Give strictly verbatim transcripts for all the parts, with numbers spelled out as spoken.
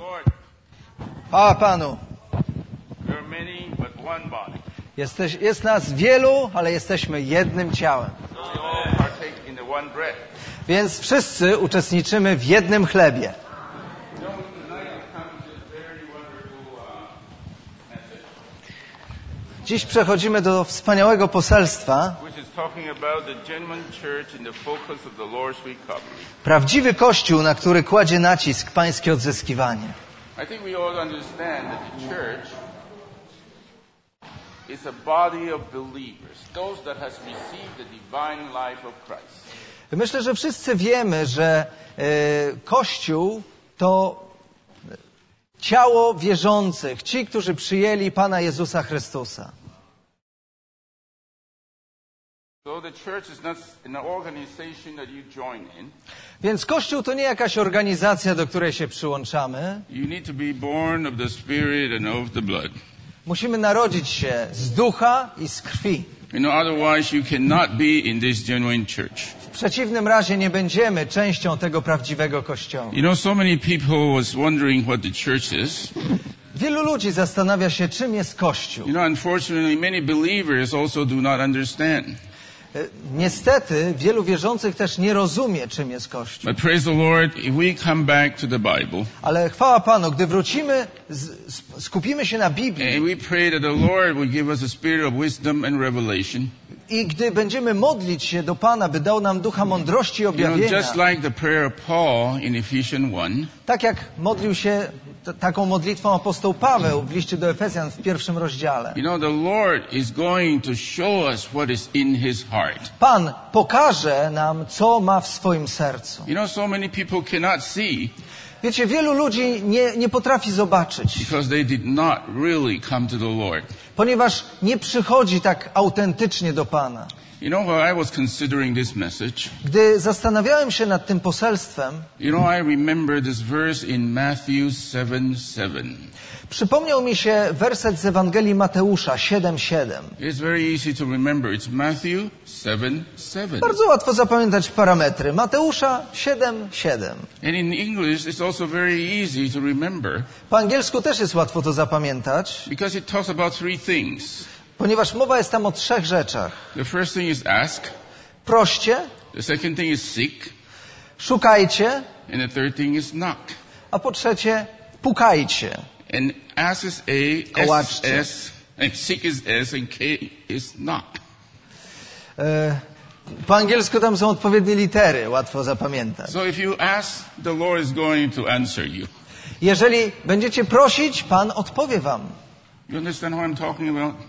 Chwała Panu. Jesteś, jest nas wielu, ale jesteśmy jednym ciałem. Więc wszyscy uczestniczymy w jednym chlebie. Dziś przechodzimy do wspaniałego poselstwa. Prawdziwy Kościół, na który kładzie nacisk Pańskie odzyskiwanie. Myślę, że wszyscy wiemy, że e, Kościół to ciało wierzących, ci, którzy przyjęli Pana Jezusa Chrystusa. Więc Kościół to nie jakaś organizacja, do której się przyłączamy. Musimy narodzić się z ducha i z krwi. You know, otherwise you cannot be in this genuine church. W przeciwnym razie nie będziemy częścią tego prawdziwego Kościoła. You know, so many people was wondering what the church is. Wielu ludzi zastanawia się, czym jest Kościół. You know, unfortunately, many believers also do not understand. Niestety, wielu wierzących też nie rozumie, czym jest Kościół. But praise the Lord, if we come back to the Bible. Ale chwała Panu, gdy wrócimy, skupimy się na Biblii. And we pray that the Lord will give us a spirit of wisdom and revelation. I gdy będziemy modlić się do Pana, by dał nam ducha mądrości i objawienia. You know, just like the prayer of Paul in Ephesians one. Tak jak modlił się t- taką modlitwą apostoł Paweł w liście do Efezjan w pierwszym rozdziale. You know, the Lord is going to show us what is in his heart. Pan pokaże nam, co ma w swoim sercu. You know, so many people cannot see. Wiecie, wielu ludzi nie, nie potrafi zobaczyć. Because they did not really come to the Lord. Ponieważ nie przychodzi tak autentycznie do Pana. You know, while I was considering this message, Gdy zastanawiałem się nad tym poselstwem, you know, I remember this verse in Matthew seven seven. Przypomniał mi się werset z Ewangelii Mateusza siedem siedem. It's very easy to remember. It's Matthew seven seven. Bardzo łatwo zapamiętać parametry. Mateusza siedem siedem. And in English, it's also very easy to remember. Po angielsku też jest łatwo to zapamiętać, Because it talks about three things. ponieważ mowa jest tam o trzech rzeczach. The first thing is ask. Proście, The second thing is seek. szukajcie, And the third thing is knock. a po trzecie pukajcie. And ask is A, S Kołaczcie. is S, and seek is S, and K is knock. E, po angielsku tam są odpowiednie litery, łatwo zapamiętać. So if you ask, the Lord is going to answer you. Jeżeli będziecie prosić, Pan odpowie wam. You understand what I'm talking about?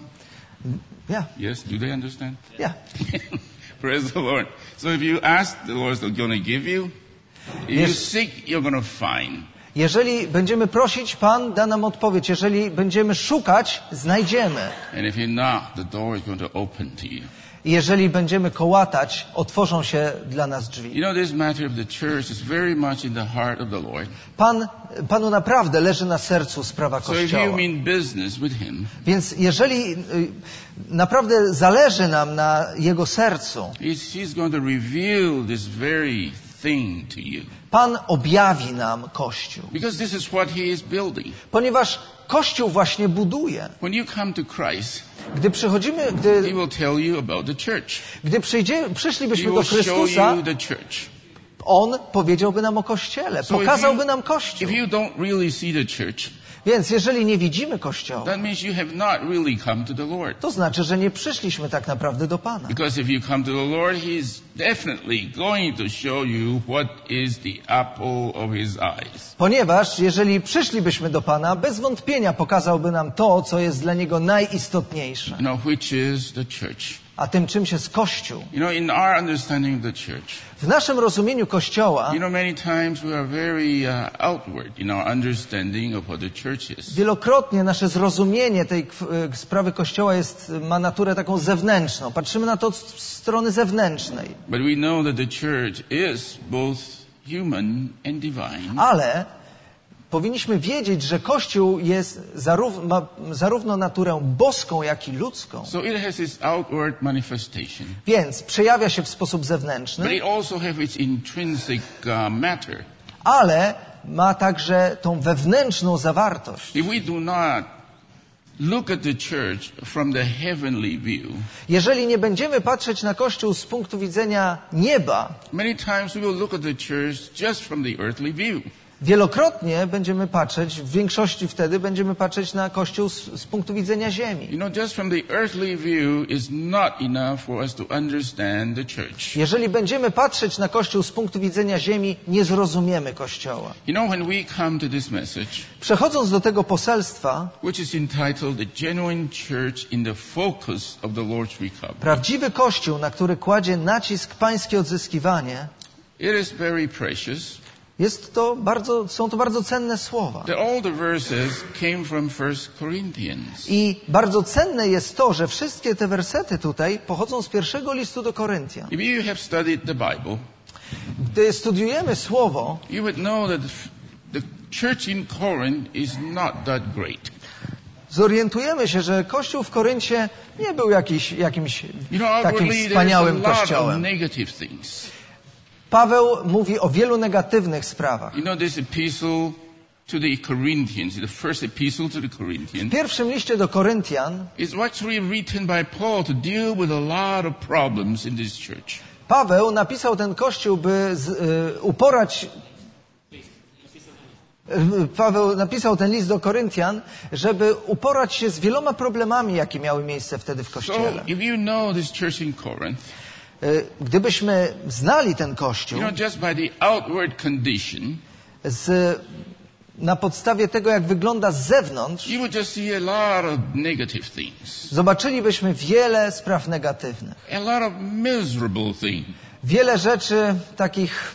Ja, Yes, do they understand? ja. Praise the Lord. So if you ask, the Lord is going to give you. If you Yes. seek, you're going to find. Jeżeli będziemy prosić, Pan da nam odpowiedź. Jeżeli będziemy szukać, znajdziemy. And if you knock, the door is going to open to you. I jeżeli będziemy kołatać, otworzą się dla nas drzwi. You know, this matter of the church is very much in the heart of the Lord. Pan, Panu naprawdę leży na sercu sprawa So if you Kościoła. mean business with Him, Więc jeżeli y, naprawdę zależy nam na Jego sercu, He's, he's going to reveal this very thing to you. Pan objawi nam Kościół. Because this is what He is building. Ponieważ Kościół właśnie buduje. When you come to Christ, Gdy przychodzimy, He gdy, will tell you about the church. gdy przyjdzie, He przyszlibyśmy will do show Chrystusa, you the church. On powiedziałby nam o Kościele, So if pokazałby you- nam Kościół. If you don't really see the church, Więc jeżeli nie widzimy Kościoła, that means you have not really come to the Lord. to znaczy, że nie przyszliśmy tak naprawdę do Pana. Because if you come to the Lord, He is definitely going to show you what is the apple of His eyes. Ponieważ jeżeli przyszlibyśmy do Pana, bez wątpienia pokazałby nam to, co jest dla Niego najistotniejsze. You know, which is the church. A tym czymś jest Kościół. You know, in our understanding of the church, W naszym rozumieniu Kościoła you know, many times we are very uh, outward in our understanding of what the church is. wielokrotnie nasze zrozumienie tej kw- sprawy Kościoła jest, ma naturę taką zewnętrzną. Patrzymy na to od strony zewnętrznej. But we know that the church is both human and divine. Ale powinniśmy wiedzieć, że Kościół jest zarów- ma zarówno naturę boską, jak i ludzką. So it has its outward manifestation. Więc przejawia się w sposób But zewnętrzny, it also has its intrinsic uh, matter. ale ma także tą wewnętrzną zawartość. If we do not look at the church from the heavenly view, Jeżeli nie będziemy patrzeć na Kościół z punktu widzenia nieba, many times we will look at the church just from the earthly view. wielokrotnie będziemy patrzeć, w większości wtedy będziemy patrzeć na Kościół z, z punktu widzenia ziemi. You know, just from the earthly view is not enough for us to understand the church. Jeżeli będziemy patrzeć na Kościół z punktu widzenia ziemi, nie zrozumiemy Kościoła. You know, when we come to this message, Przechodząc do tego poselstwa, which is entitled The Genuine Church in the Focus of the Lord's Recovery, prawdziwy Kościół, na który kładzie nacisk pańskie odzyskiwanie, it is very precious. jest to bardzo, są to bardzo cenne słowa. That all the verses came from First Corinthians. I bardzo cenne jest to, że wszystkie te wersety tutaj pochodzą z pierwszego listu do Koryntian. If you have studied the Bible, Gdy studiujemy Słowo, you would know that the church in Corinth is not that great. zorientujemy się, że Kościół w Koryncie nie był jakiś, jakimś You know, takim outwardly there's a wspaniałym lot of kościołem. negative things. Paweł mówi o wielu negatywnych sprawach. You know, this epistle to the Corinthians, the first epistle to the W Corinthians, pierwszym liście do Koryntian is actually written by Paul to deal with a lot of problems in this church. Paweł napisał ten Kościół, by z, y, uporać Paweł napisał ten list do Koryntian, żeby uporać się z wieloma problemami, jakie miały miejsce wtedy w So, Kościele. if you know this church in Corinth, Y, Gdybyśmy znali ten you Kościół know, just by the outward condition, z, na podstawie tego, jak wygląda z zewnątrz, you would just see a lot of negative things, zobaczylibyśmy wiele spraw negatywnych. a lot of miserable things, Wiele rzeczy takich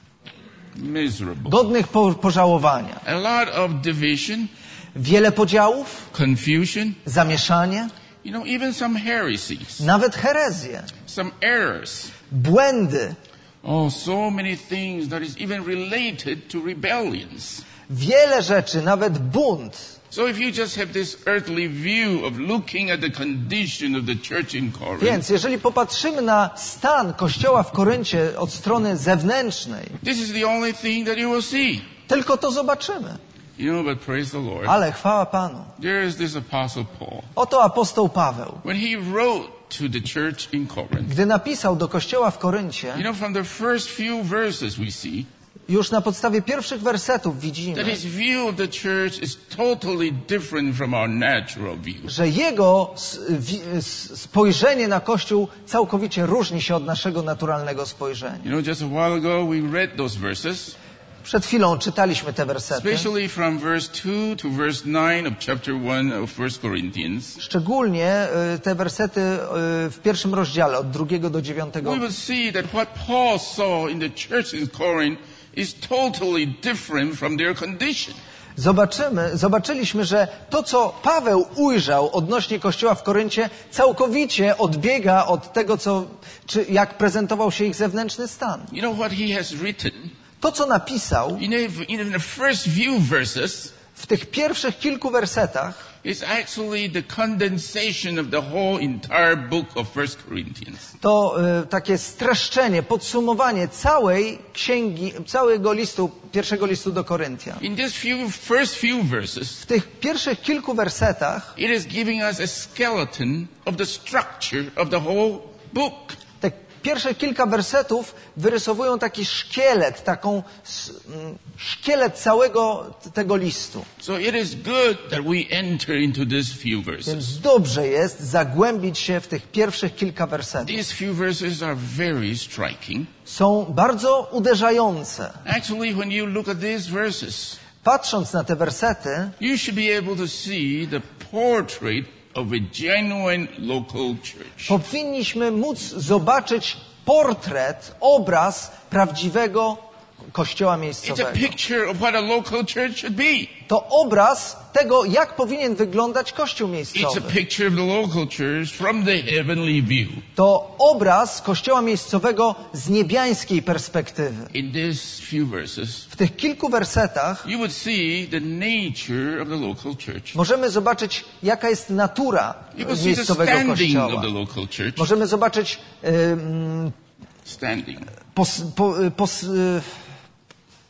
miserable, godnych po, pożałowania. a lot of division, Wiele podziałów, confusion, zamieszanie, you know, even some heresies, nawet herezje, some errors. błędy. Oh, so many things that is even related to rebellions. Wiele rzeczy, nawet bunt. So if you just have this earthly view of looking at the condition of the church in Corinth, Więc jeżeli popatrzymy na stan Kościoła w Koryncie od strony zewnętrznej, this is the only thing that you will see. tylko to zobaczymy. You know, but praise the Lord. Ale chwała Panu. There is this apostle Paul. Oto apostoł Paweł. When he wrote to the church in Corinth, Gdy napisał do Kościoła w Koryncie, you know, from the first few verses we see już na podstawie pierwszych wersetów that widzimy, his view of the church is totally different from our natural view. że jego s- wi- s- spojrzenie na Kościół całkowicie różni się od naszego naturalnego spojrzenia. You know, just a while ago we read those verses, Przed chwilą czytaliśmy te wersety, especially from verse two to verse nine of chapter one of First Corinthians. szczególnie y, te wersety y, w pierwszym rozdziale, od drugiego do dziewiątego. We will see that what Paul saw in the church in Corinth is totally different from their condition. Zobaczymy, zobaczyliśmy, że to, co Paweł ujrzał odnośnie Kościoła w Koryncie, całkowicie odbiega od tego, co, czy jak prezentował się ich zewnętrzny stan. You know what he has written? To, co napisał You know, in the first few verses, w tych pierwszych kilku wersetach, is actually the condensation of the whole entire book of First Corinthians. to y, takie streszczenie, podsumowanie całej księgi, całego listu, pierwszego listu do Koryntian. In these few, first few verses, W tych pierwszych kilku wersetach it is giving us a skeleton of the structure of the whole book. te pierwsze kilka wersetów wyrysowują taki szkielet, taką s- mm, szkielet całego t- tego listu. So it is good that we enter into these few verses. Więc dobrze jest zagłębić się w tych pierwszych kilka wersetów. These few verses are very striking. Są bardzo uderzające. Actually, when you look at these verses, Patrząc na te wersety, you should be able to see the portrait of a genuine local church. powinniśmy móc zobaczyć portret, obraz prawdziwego kościoła It's a miejscowego. picture of what a local church should be. To obraz tego, jak powinien wyglądać kościół It's a miejscowy. picture of the local church from the heavenly view. To obraz kościoła miejscowego z niebiańskiej perspektywy. In these few verses, W tych kilku wersetach you would see the nature of the local church. możemy zobaczyć, jaka jest natura You would see the miejscowego standing kościoła. of the local church. Możemy zobaczyć ym, Standing. pos, po, y, pos, y,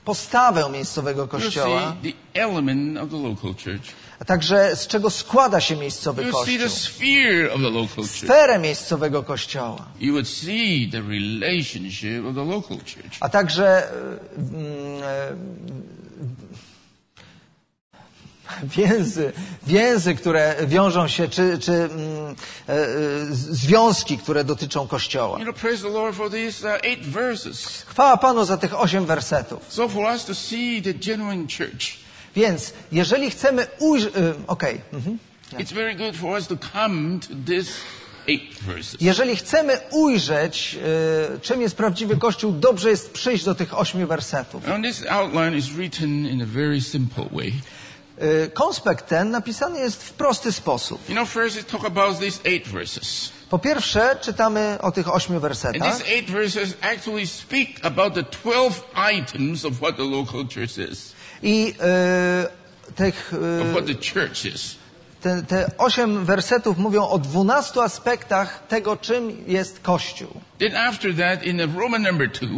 postawę miejscowego You kościoła, see the element of the local church. a także z czego składa się miejscowy You see the kościół, sphere of the local church. sferę miejscowego kościoła, You would see the relationship of the local church. a także mm, e, więzy, więzy, które wiążą się, czy, czy mm, e, e, związki, które dotyczą Kościoła. You know, praise the Lord for these uh, eight verses. Chwała Panu za tych osiem wersetów. So for us to see the genuine church, Więc jeżeli chcemy ujrzeć... Okej. mhm. it's very good for us to come to this eight verses. Jeżeli chcemy ujrzeć, e, czym jest prawdziwy Kościół, dobrze jest przyjść do tych ośmiu wersetów. And this outline is written in a very simple way. E, konspekt ten napisany jest w prosty sposób. You know, first we talk about these eight verses. Po pierwsze, czytamy o tych ośmiu And wersetach. these eight verses actually speak about the twelve items of what the local church is, I e, tych, of e, what the church is. te, te osiem wersetów mówią o dwunastu aspektach tego, czym jest Kościół. Then after that, in the Roman number two,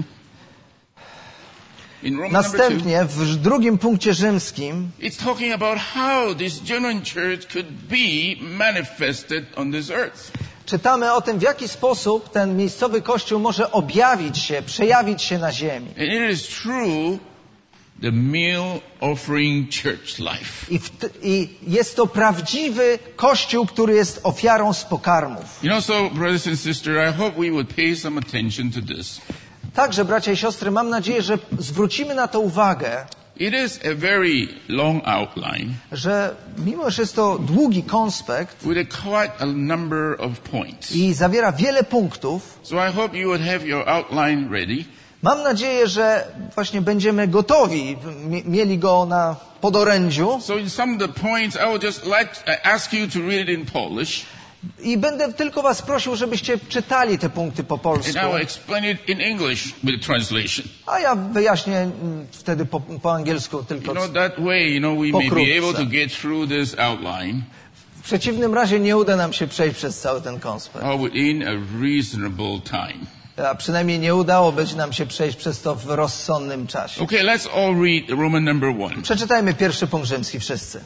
in Roman number two, Następnie w drugim punkcie rzymskim it's talking about how this genuine church could be manifested on this earth. czytamy o tym, w jaki sposób ten miejscowy Kościół może objawić się, przejawić się na ziemi. And it is true the meal offering church life. I, w, I jest to prawdziwy Kościół, który jest ofiarą z pokarmów. You know, so brothers and sisters, I hope we would pay some attention to this. Także, bracia i siostry, mam nadzieję, że zwrócimy na to uwagę, It is a very long outline że mimo, że jest to długi konspekt with a quite a number of points. i zawiera wiele punktów, So I hope you would have your outline ready. mam nadzieję, że właśnie będziemy gotowi, m- mieli go na podorędziu So in some of the points, I would just like to ask you to read it in Polish, i będę tylko was prosił, żebyście czytali te punkty po polsku, and I will explain it in English with translation. a ja wyjaśnię mm, wtedy po, po angielsku tylko. You know, that way, you know, we may be Pokrótce. able to get through this outline W przeciwnym razie nie uda nam się przejść przez cały ten konspekt. uh, within a reasonable time. A przynajmniej nie udałoby nam się przejść przez to w rozsądnym czasie. Okay, let's all read Roman number one. Przeczytajmy pierwszy punkt rzymski wszyscy.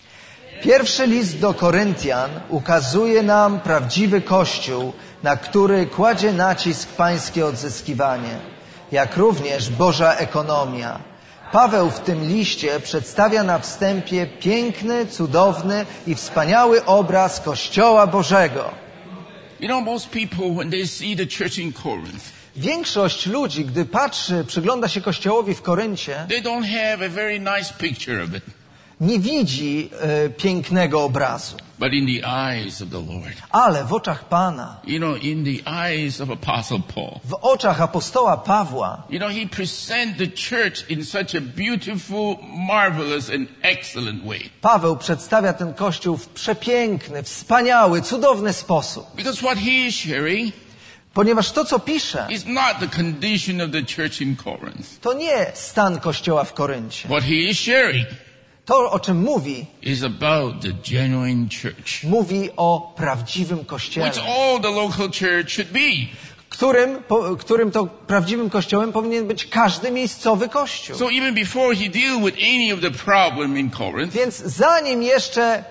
Pierwszy list do Koryntian ukazuje nam prawdziwy Kościół, na który kładzie nacisk pańskie odzyskiwanie, jak również Boża ekonomia. Paweł w tym liście przedstawia na wstępie piękny, cudowny i wspaniały obraz Kościoła Bożego. You know, most people, when they see the church in Corinth, Większość ludzi, gdy patrzy, przygląda się Kościołowi w Koryncie, they don't have a very nice picture of it. nie widzi e, pięknego obrazu. But in the eyes of the Lord, Ale w oczach Pana, you know, in the eyes of Apostle Paul, w oczach apostoła Pawła, you know, he presents the church in such a beautiful, marvelous, and excellent way. Paweł przedstawia ten Kościół w przepiękny, wspaniały, cudowny sposób. Because what he is sharing Ponieważ to, co pisze, is not the condition of the church in Corinth. to nie stan Kościoła w Koryncie. What he is sharing To, o czym mówi, is about the genuine church, mówi o prawdziwym Kościele, which all the local church should be. którym, po, którym to prawdziwym Kościołem powinien być każdy miejscowy Kościół. So even before he deal with any of the problem in Corinth, Więc zanim jeszcze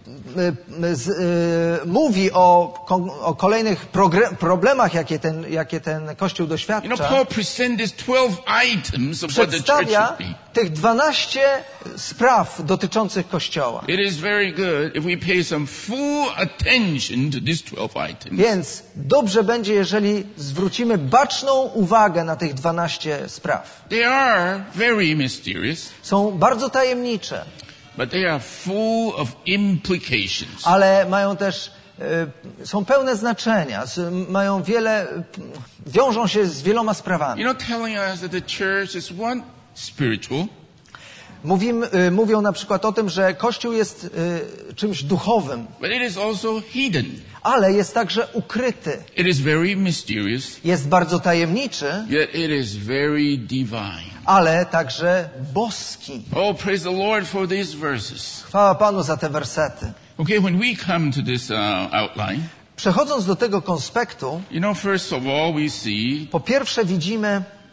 y, z, y, mówi o, kon- o kolejnych progre- problemach, jakie ten, jakie ten Kościół you know, doświadcza, Paul presents these twelve items of what the church przedstawia should be. tych dwanaście spraw dotyczących Kościoła. It is very good if we pay some full attention to these twelve items. Więc dobrze będzie, jeżeli zwrócimy baczną uwagę na tych dwanaście spraw. They are very mysterious, Są bardzo tajemnicze, but they are full of implications. ale mają też, y, są pełne znaczenia, z, mają wiele, y, wiążą się z wieloma sprawami. You know, telling us that the church is one, spiritual, Mówimy, y, mówią na przykład o tym, że Kościół jest y, czymś duchowym, but it is also hidden. ale jest także ukryty. It is very mysterious, Jest bardzo tajemniczy, yet it is very divine. ale także boski. Oh, praise the Lord for these verses. Chwała Panu za te wersety. Okay, when we come to this uh, outline, Przechodząc do tego konspektu, you know, first of all, we see po pierwsze widzimy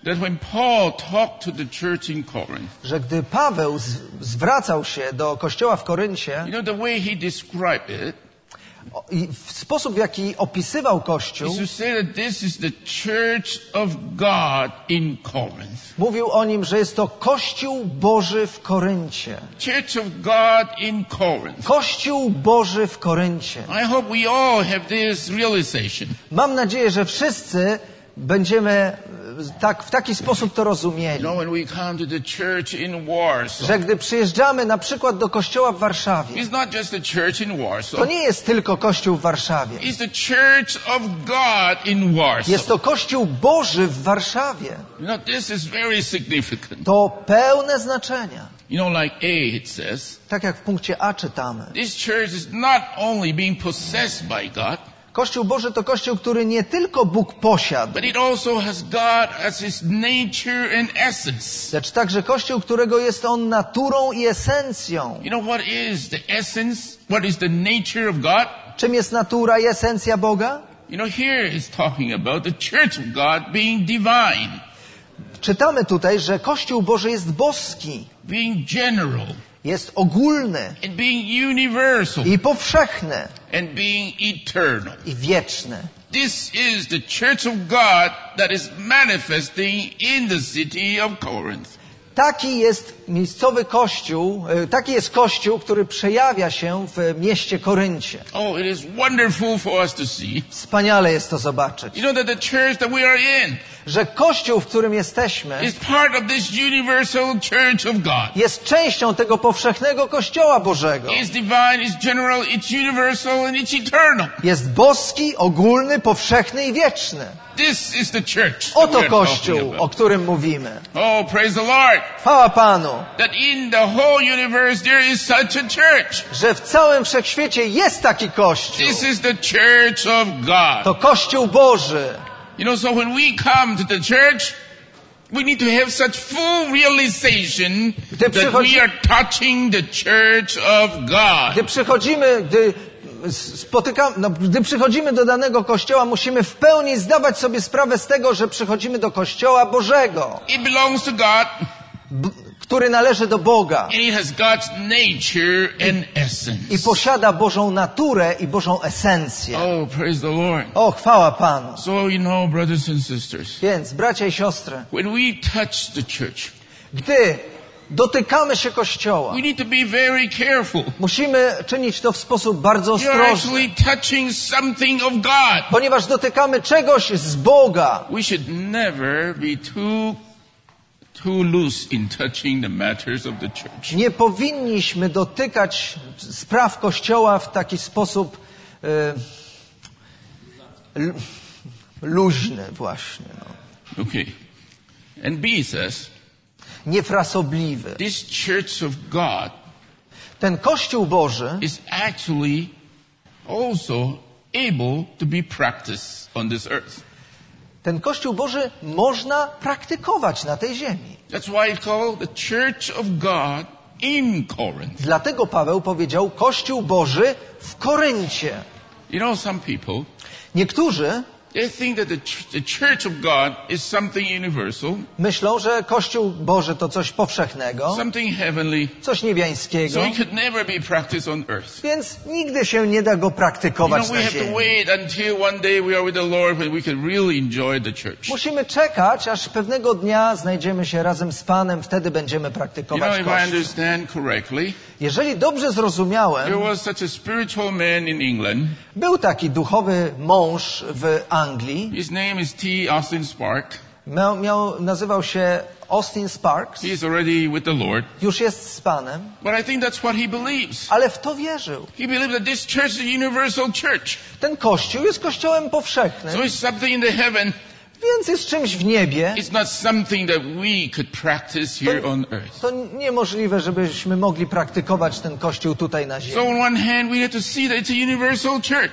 that when Paul talked to the church in Corinth, że gdy Paweł z, zwracał się do kościoła w Koryncie, you know, the way he described it o- i w sposób, w jaki opisywał Kościół, is to say that this is the church of God in Corinth. mówił o nim, że jest to Kościół Boży w Koryncie. Church of God in Corinth. Kościół Boży w Koryncie. I hope we all have this realization. Mam nadzieję, że wszyscy będziemy e, tak, w taki sposób to You rozumieli. know, when we come to the church in Warsaw, Że gdy przyjeżdżamy na przykład do kościoła w Warszawie, it's not just the church in Warsaw. to nie jest tylko kościół w Warszawie. It's the church of God in Warsaw. Jest to Kościół Boży w Warszawie. You know, this is very significant. To pełne znaczenia. You know, like A, it says, Tak jak w punkcie A czytamy. this church is not only being possessed by God, Kościół Boży to Kościół, który nie tylko Bóg posiadł, but it also has God as His nature and essence. lecz także Kościół, którego jest On naturą i esencją. You know what is the essence? What is the nature of God? Czym jest natura i esencja Boga? You know, here is talking about the church of God being divine, Czytamy tutaj, że Kościół Boży jest boski, being general, jest ogólny and being universal, i powszechny and being eternal. i wieczny. This is the church of God that is manifesting in the city of Corinth. Taki jest miejscowy kościół, e, taki jest kościół, który przejawia się w mieście Koryncie. Oh, it is wonderful for us to see. Wspaniale jest to zobaczyć, You know that the church that we are in że kościół, w którym jesteśmy, is part of this universal church of God. jest częścią tego powszechnego Kościoła Bożego. It's divine, it's general, it's universal, and it's eternal. Jest boski, ogólny, powszechny i wieczny. This is the church that Oto we are talking Kościół, o about. którym mówimy. Oh, praise the Lord. Chwała Panu, That in the whole universe there is such a church. że w całym wszechświecie jest taki Kościół. This is the church of God. To Kościół Boży. You know, so when we come to the church, we need to have such full realization Gdy that przychodzi- we are touching the church of God. Gdy przychodzimy, gdy spotykamy, no, gdy przychodzimy do danego kościoła, musimy w pełni zdawać sobie sprawę z tego, że przychodzimy do Kościoła Bożego, It belongs to God, b- który należy do Boga and it has God's nature and essence. i posiada Bożą naturę i Bożą esencję. Oh, praise the Lord. O, chwała Panu. So, you know, brothers and sisters, Więc, bracia i siostry, when we touch the church, gdy dotykamy się Kościoła, we need to be very careful. musimy czynić to w sposób bardzo You're ostrożny, actually touching something of God. ponieważ dotykamy czegoś z Boga. We should never be too too loose in touching the matters of the church. Nie powinniśmy dotykać spraw Kościoła w taki sposób e, l- luźny właśnie, no. Okay. And B says, Niefrasobliwy. this church of God Ten Kościół Boży is actually also able to be practiced on this earth. ten Kościół Boży można praktykować na tej ziemi. That's why it's called the church of God in Corinth. Dlatego Paweł powiedział Kościół Boży w Koryncie. You know, some people, Niektórzy they think that the, ch- the church of God is something universal, myślą, że Kościół Boży to coś powszechnego, something heavenly, coś niebiańskiego, so it could never be practiced on earth. więc nigdy się nie da go You praktykować know, we na have to ziemi. wait until one day we are with the Lord when we can really enjoy the church. Musimy czekać, aż pewnego dnia znajdziemy się razem z Panem, wtedy będziemy You know, praktykować if I Kościół. understand correctly, Jeżeli dobrze zrozumiałem, there was such a spiritual man in England. był taki duchowy mąż w Anglii, His name is T. Austin Spark. miał, miał, nazywał się Austin Sparks, He is already with the Lord. już jest z Panem, But I think that's what he believes. ale w to wierzył. He believes that this church is a universal church. Ten Kościół jest Kościołem powszechnym, So it's something in the heaven. więc jest czymś w niebie. It's not something that we could practice here on earth. To niemożliwe, żebyśmy mogli praktykować ten Kościół tutaj na So ziemi. on one hand, we have to see that it's a universal church.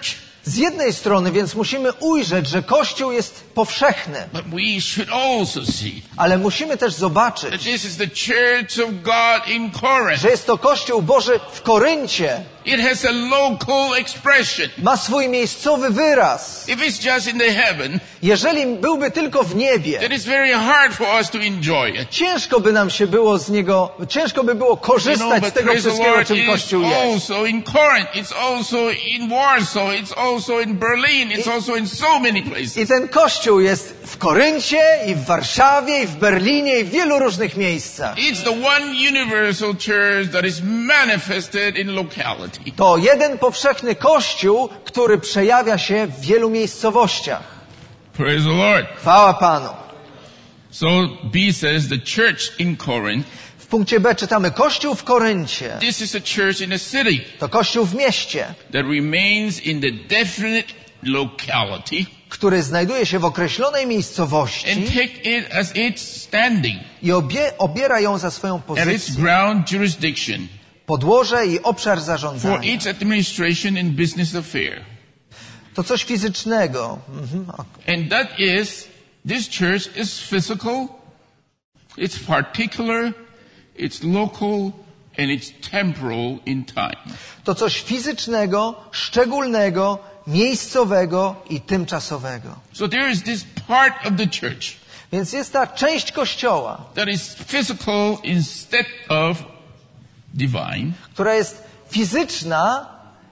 Z jednej strony więc musimy ujrzeć, że Kościół jest powszechny, But we should also see ale musimy też that zobaczyć, this is the church of God in Corinth. że jest to Kościół Boży w Koryncie. It has a local expression. Ma swój miejscowy wyraz. If it's just in the heaven, Jeżeli byłby tylko w niebie, then it's very hard for us to enjoy it. ciężko by nam się było z niego, ciężko by było You know, korzystać but z tego praise the wszystkiego, Lord, czym it's Kościół jest. also in Corinth, it's also in Warsaw, it's also in Berlin, it's also in so many places. I ten Kościół jest w Koryncie, i w Warszawie, i w Berlinie, i w wielu różnych miejscach. It's the one universal church that is manifested in locality. To jeden powszechny Kościół, który przejawia się w wielu miejscowościach. Praise the Lord. Chwała Panu. So B says the church in Corinth, W punkcie B czytamy Kościół w Koryncie. this is a church in a city To Kościół w mieście, that remains in the definite locality który znajduje się w określonej and miejscowości take it as its standing, i obie, obiera ją za swoją as its pozycję, ground jurisdiction podłoże i obszar for zarządzania. its administration and business affair. To coś fizycznego. Mhm. And that is, this church is physical, it's particular, it's local, and it's temporal in time. To coś fizycznego, szczególnego, miejscowego i tymczasowego. So there is this part of the church Więc jest ta część Kościoła, that is physical instead of divine, która jest fizyczna,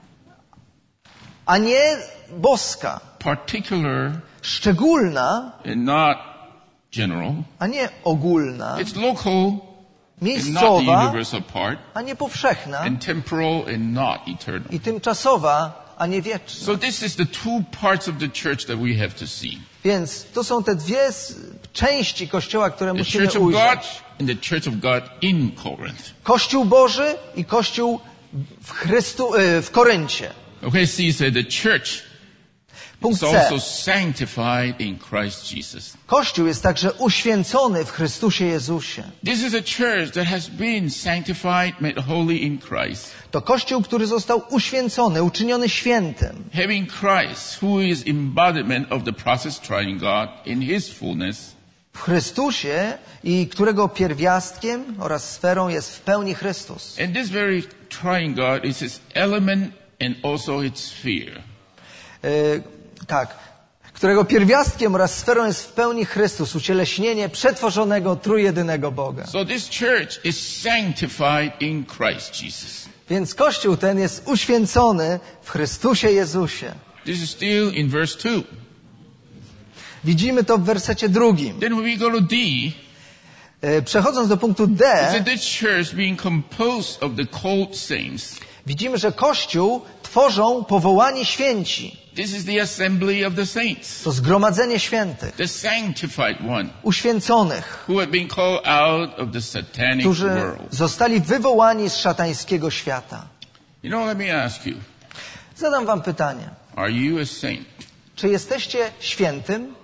a nie boska. particular, Szczególna, and not general. a nie ogólna. It's local and not the Miejscowa, universal part, a nie powszechna. and temporal and not eternal. I tymczasowa, a nie wieczna. So this is the two parts of the church that we have to see. Więc to są te dwie s- części Kościoła, które The musimy church of God ujrzeć. and the church of God in Corinth. Kościół Boży i Kościół w, Chrystu, y, w Koryncie. Okay, see, so the church Punkt is C. also sanctified in Christ Jesus. Kościół jest także uświęcony w Chrystusie Jezusie. This is a church that has been sanctified, made holy in Christ. To Kościół, który został uświęcony, uczyniony świętym. Having Christ, who is embodiment of the process trying God in His fullness, W Chrystusie i którego pierwiastkiem oraz sferą jest w pełni Chrystus. and this very trying God is His element and also its sphere. Y, tak. Którego pierwiastkiem oraz sferą jest w pełni Chrystus, ucieleśnienie przetworzonego, trójjedynego Boga. So this church is sanctified in Christ Jesus. Więc Kościół ten jest uświęcony w Chrystusie Jezusie. This is still in verse two. Widzimy to w wersecie drugim. Then when we go to D, Y, Przechodząc do punktu it's D, that this church being composed of the called saints. widzimy, że Kościół tworzą powołani święci. This is the assembly of the saints, To zgromadzenie świętych, the sanctified one, uświęconych, who have been called out of the satanic którzy world. zostali wywołani z szatańskiego świata. You know, let me ask you, Zadam wam pytanie. are you a saint? Czy jesteście świętym?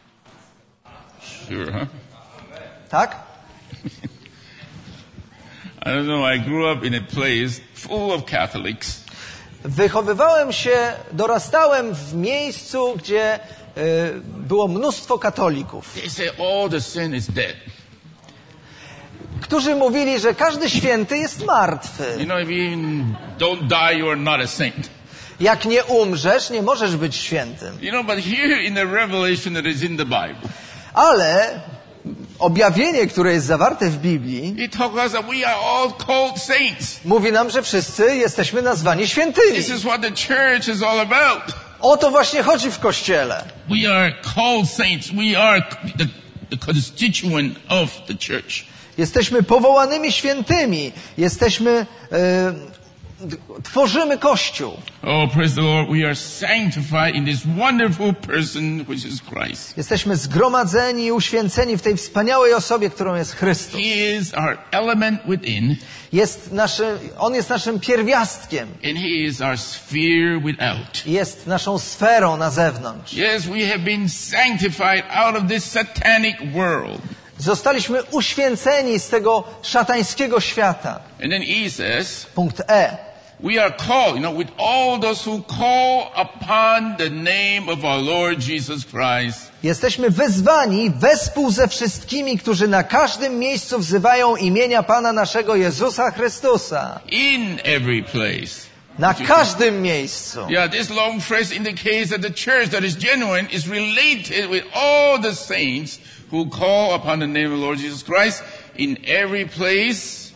Sure, huh? Tak? I don't know, I grew up in a place full of Catholics. Wychowywałem się, dorastałem w miejscu, gdzie y, było mnóstwo katolików, They say all the sin is dead. którzy mówili, że każdy święty jest martwy. You know, if you don't die, you are not a saint. Jak nie umrzesz, nie możesz być świętym. You know, but here in the revelation that is in the Bible, Ale objawienie, które jest zawarte w Biblii, it tells us that we are all called saints. mówi nam, że wszyscy jesteśmy nazwani świętymi. This is what the church is all about. O to właśnie chodzi w Kościele. We are called saints. We are the, the constituent of the church. Jesteśmy powołanymi świętymi. Jesteśmy, e, tworzymy Kościół. Oh, praise the Lord. We are sanctified in this wonderful person, which is Christ. Jesteśmy zgromadzeni i uświęceni w tej wspaniałej osobie, którą jest Chrystus. He is our element within, Jest naszy, On jest naszym pierwiastkiem. and He is our sphere without. Jest naszą sferą na zewnątrz. Yes, we have been sanctified out of this satanic world. Zostaliśmy uświęceni z tego szatańskiego świata. And then He says, Punkt E. We are called, you know, with all those who call upon the name of our Lord Jesus Christ. Jesteśmy wezwani wespół ze wszystkimi, którzy na każdym miejscu wzywają imienia Pana naszego Jezusa Chrystusa. In every place. Na każdym miejscu. Yeah, this long phrase indicates that the church that is genuine is related with all the saints who call upon the name of the Lord Jesus Christ in every place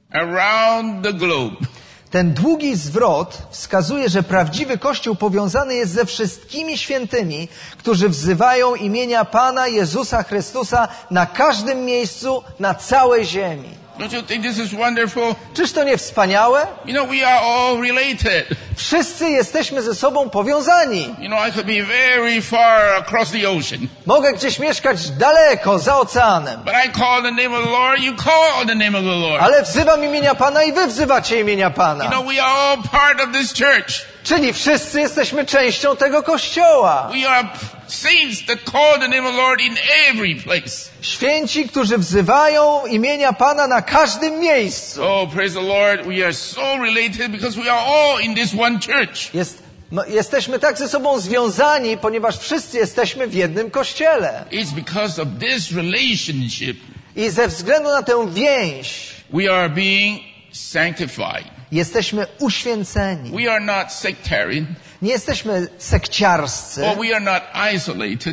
around the globe. Ten długi zwrot wskazuje, że prawdziwy Kościół powiązany jest ze wszystkimi świętymi, którzy wzywają imienia Pana Jezusa Chrystusa na każdym miejscu, na całej ziemi. Don't you think this is wonderful? Czyż to nie wspaniałe? You know, we are all related. Wszyscy jesteśmy ze sobą powiązani. You know, I could be very far across the ocean. Mogę gdzieś mieszkać daleko, za oceanem. But I call the name of the Lord, you call on the name of the Lord. Ale wzywam imienia Pana i wy wzywacie imienia Pana. You know, we are all part of this church. Czyli wszyscy jesteśmy częścią tego Kościoła. We are saints that call the name of the Lord in every place. Święci, którzy wzywają imienia Pana na każdym miejscu. Oh, praise the Lord. We are so related because we are all in this one church. Jest, no, jesteśmy tak ze sobą związani, ponieważ wszyscy jesteśmy w jednym Kościele. It's because of this relationship. I ze względu na tę więź We are being sanctified. jesteśmy uświęceni. We are not sectarian. Nie jesteśmy sekciarscy, Or we are not isolated.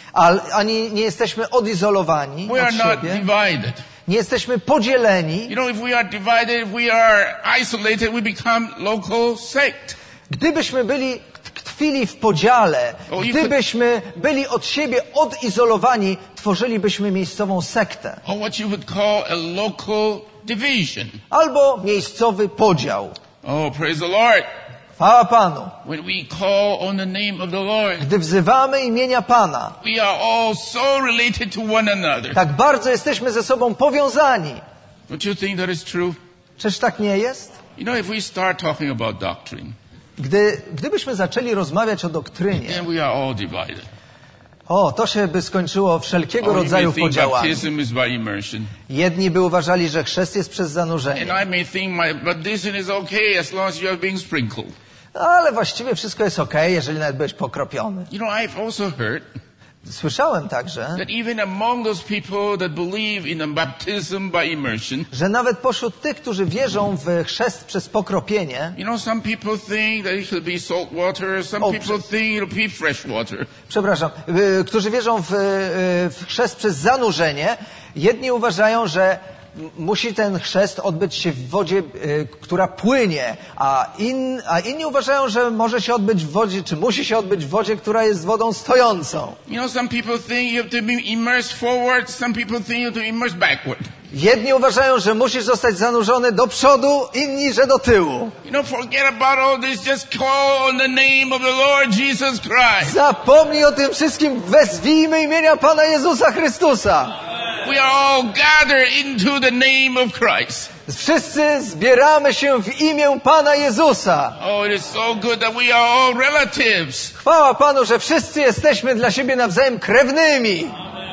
ani nie jesteśmy odizolowani We are od not siebie. divided. Nie jesteśmy podzieleni. You know, if we are divided, if we are isolated, we become local sect. Gdybyśmy byli tkwili w podziale, Oh, you gdybyśmy byli od siebie odizolowani, tworzylibyśmy miejscową sektę. Or what you would call a local division. Albo miejscowy podział. Oh, praise the Lord. Chwała Panu. When we call on the name of the Lord, Gdy wzywamy imienia Pana, we are all so related to one another. tak bardzo jesteśmy ze sobą powiązani. Don't you think that is true? Czyż tak nie jest? You know, if we start talking about doctrine, Gdy, gdybyśmy zaczęli rozmawiać o doktrynie, then we are all divided. o, to się by skończyło wszelkiego Or you may rodzaju think podziałami. baptism is by immersion. Jedni by uważali, że chrzest jest przez And zanurzenie. I may think my baptism is okay as long as you are being sprinkled. Ale właściwie wszystko jest okej, jeżeli nawet byłeś pokropiony. You know, I've also heard Słyszałem także, that even among those people that believe in a baptism by immersion, że nawet pośród tych, którzy wierzą w chrzest przez pokropienie, you know, some people think that it could be salt water, some Oh, people think it'll be fresh water. przepraszam, y, którzy wierzą w, y, w chrzest przez zanurzenie, jedni uważają, że m- musi ten chrzest odbyć się w wodzie, y, która płynie, a, in, a inni uważają, że może się odbyć w wodzie, czy musi się odbyć w wodzie, która jest wodą stojącą. You know, some people think you have to be immersed forward, some people think you have to immerse backward. Jedni uważają, że musisz zostać zanurzony do przodu, inni, że do tyłu. You know, forget about all this, just call on the name of the Lord Jesus Christ. Zapomnij o tym wszystkim, wezwijmy imienia Pana Jezusa Chrystusa. We are all gathered into the name of Christ. Wszyscy zbieramy się w imię Pana Jezusa. Oh, it is so good that we are all relatives. Chwała Panu, że wszyscy jesteśmy dla siebie nawzajem krewnymi.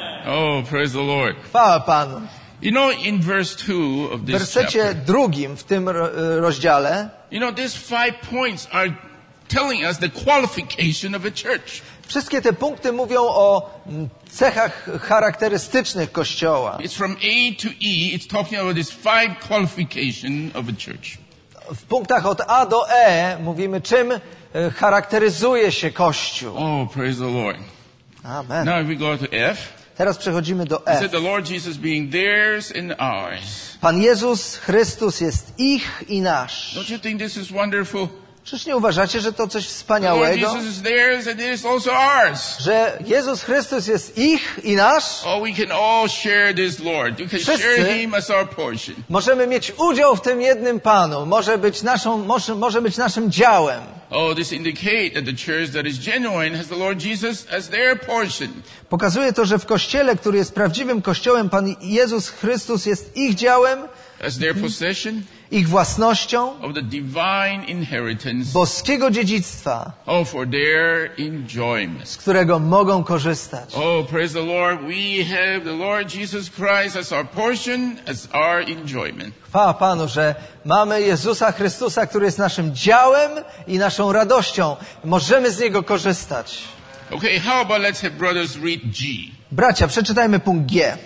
Oh, praise the Lord. Chwała Panu. You know, in verse two of W this wersecie chapter, drugim w tym ro- rozdziale you know, these five points are telling us the qualification of a church. wszystkie te punkty mówią o mm, cechach charakterystycznych Kościoła. It's from A to E. It's talking about these five qualification of a church. W punktach od A do E mówimy, czym e, charakteryzuje się Kościół. Oh, praise the Lord. Amen. Now if we go to F, Teraz przechodzimy do it said F. the Lord Jesus being theirs and ours. Pan Jezus Chrystus jest ich i nasz. Don't you think this is wonderful? Czyż nie uważacie, że to coś The Lord wspaniałego? Jesus is theirs and it is also ours. Że Jezus Chrystus jest ich i nasz? Oh, we can all share this Lord. We can Wszyscy- share Him as our portion. Możemy mieć udział w tym jednym Panu. Może być, naszą, może, może być naszym działem. Oh, this indicate that the church that is genuine has the Lord Jesus as their portion. Pokazuje to, że w Kościele, który jest prawdziwym Kościołem, Pan Jezus Chrystus jest ich działem, as their possession ich własnością of the divine inheritance, boskiego dziedzictwa, oh, for their enjoyment. z którego mogą korzystać. Oh, praise the Lord. We have the Lord Jesus Christ as our portion, as our enjoyment. Chwała Panu, że mamy Jezusa Chrystusa, który jest naszym działem i naszą radością. Możemy z Niego korzystać. Okay, how about let's have brothers read G. Bracia, przeczytajmy punkt G.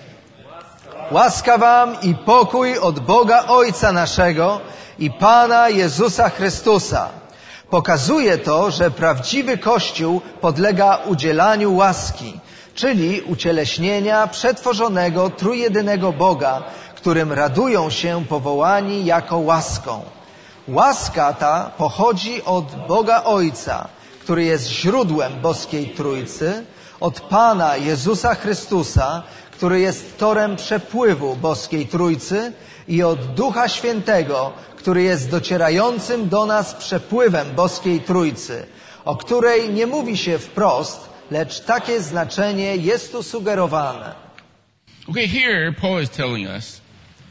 Łaska wam i pokój od Boga Ojca naszego i Pana Jezusa Chrystusa. Pokazuje to, że prawdziwy Kościół podlega udzielaniu łaski, czyli ucieleśnienia przetworzonego trójjedynego Boga, którym radują się powołani jako łaską. Łaska ta pochodzi od Boga Ojca, który jest źródłem boskiej Trójcy, od Pana Jezusa Chrystusa, który jest torem przepływu boskiej Trójcy, i od Ducha Świętego, który jest docierającym do nas przepływem boskiej Trójcy, o której nie mówi się wprost, lecz takie znaczenie jest tu sugerowane. Okay, here Paul is telling us,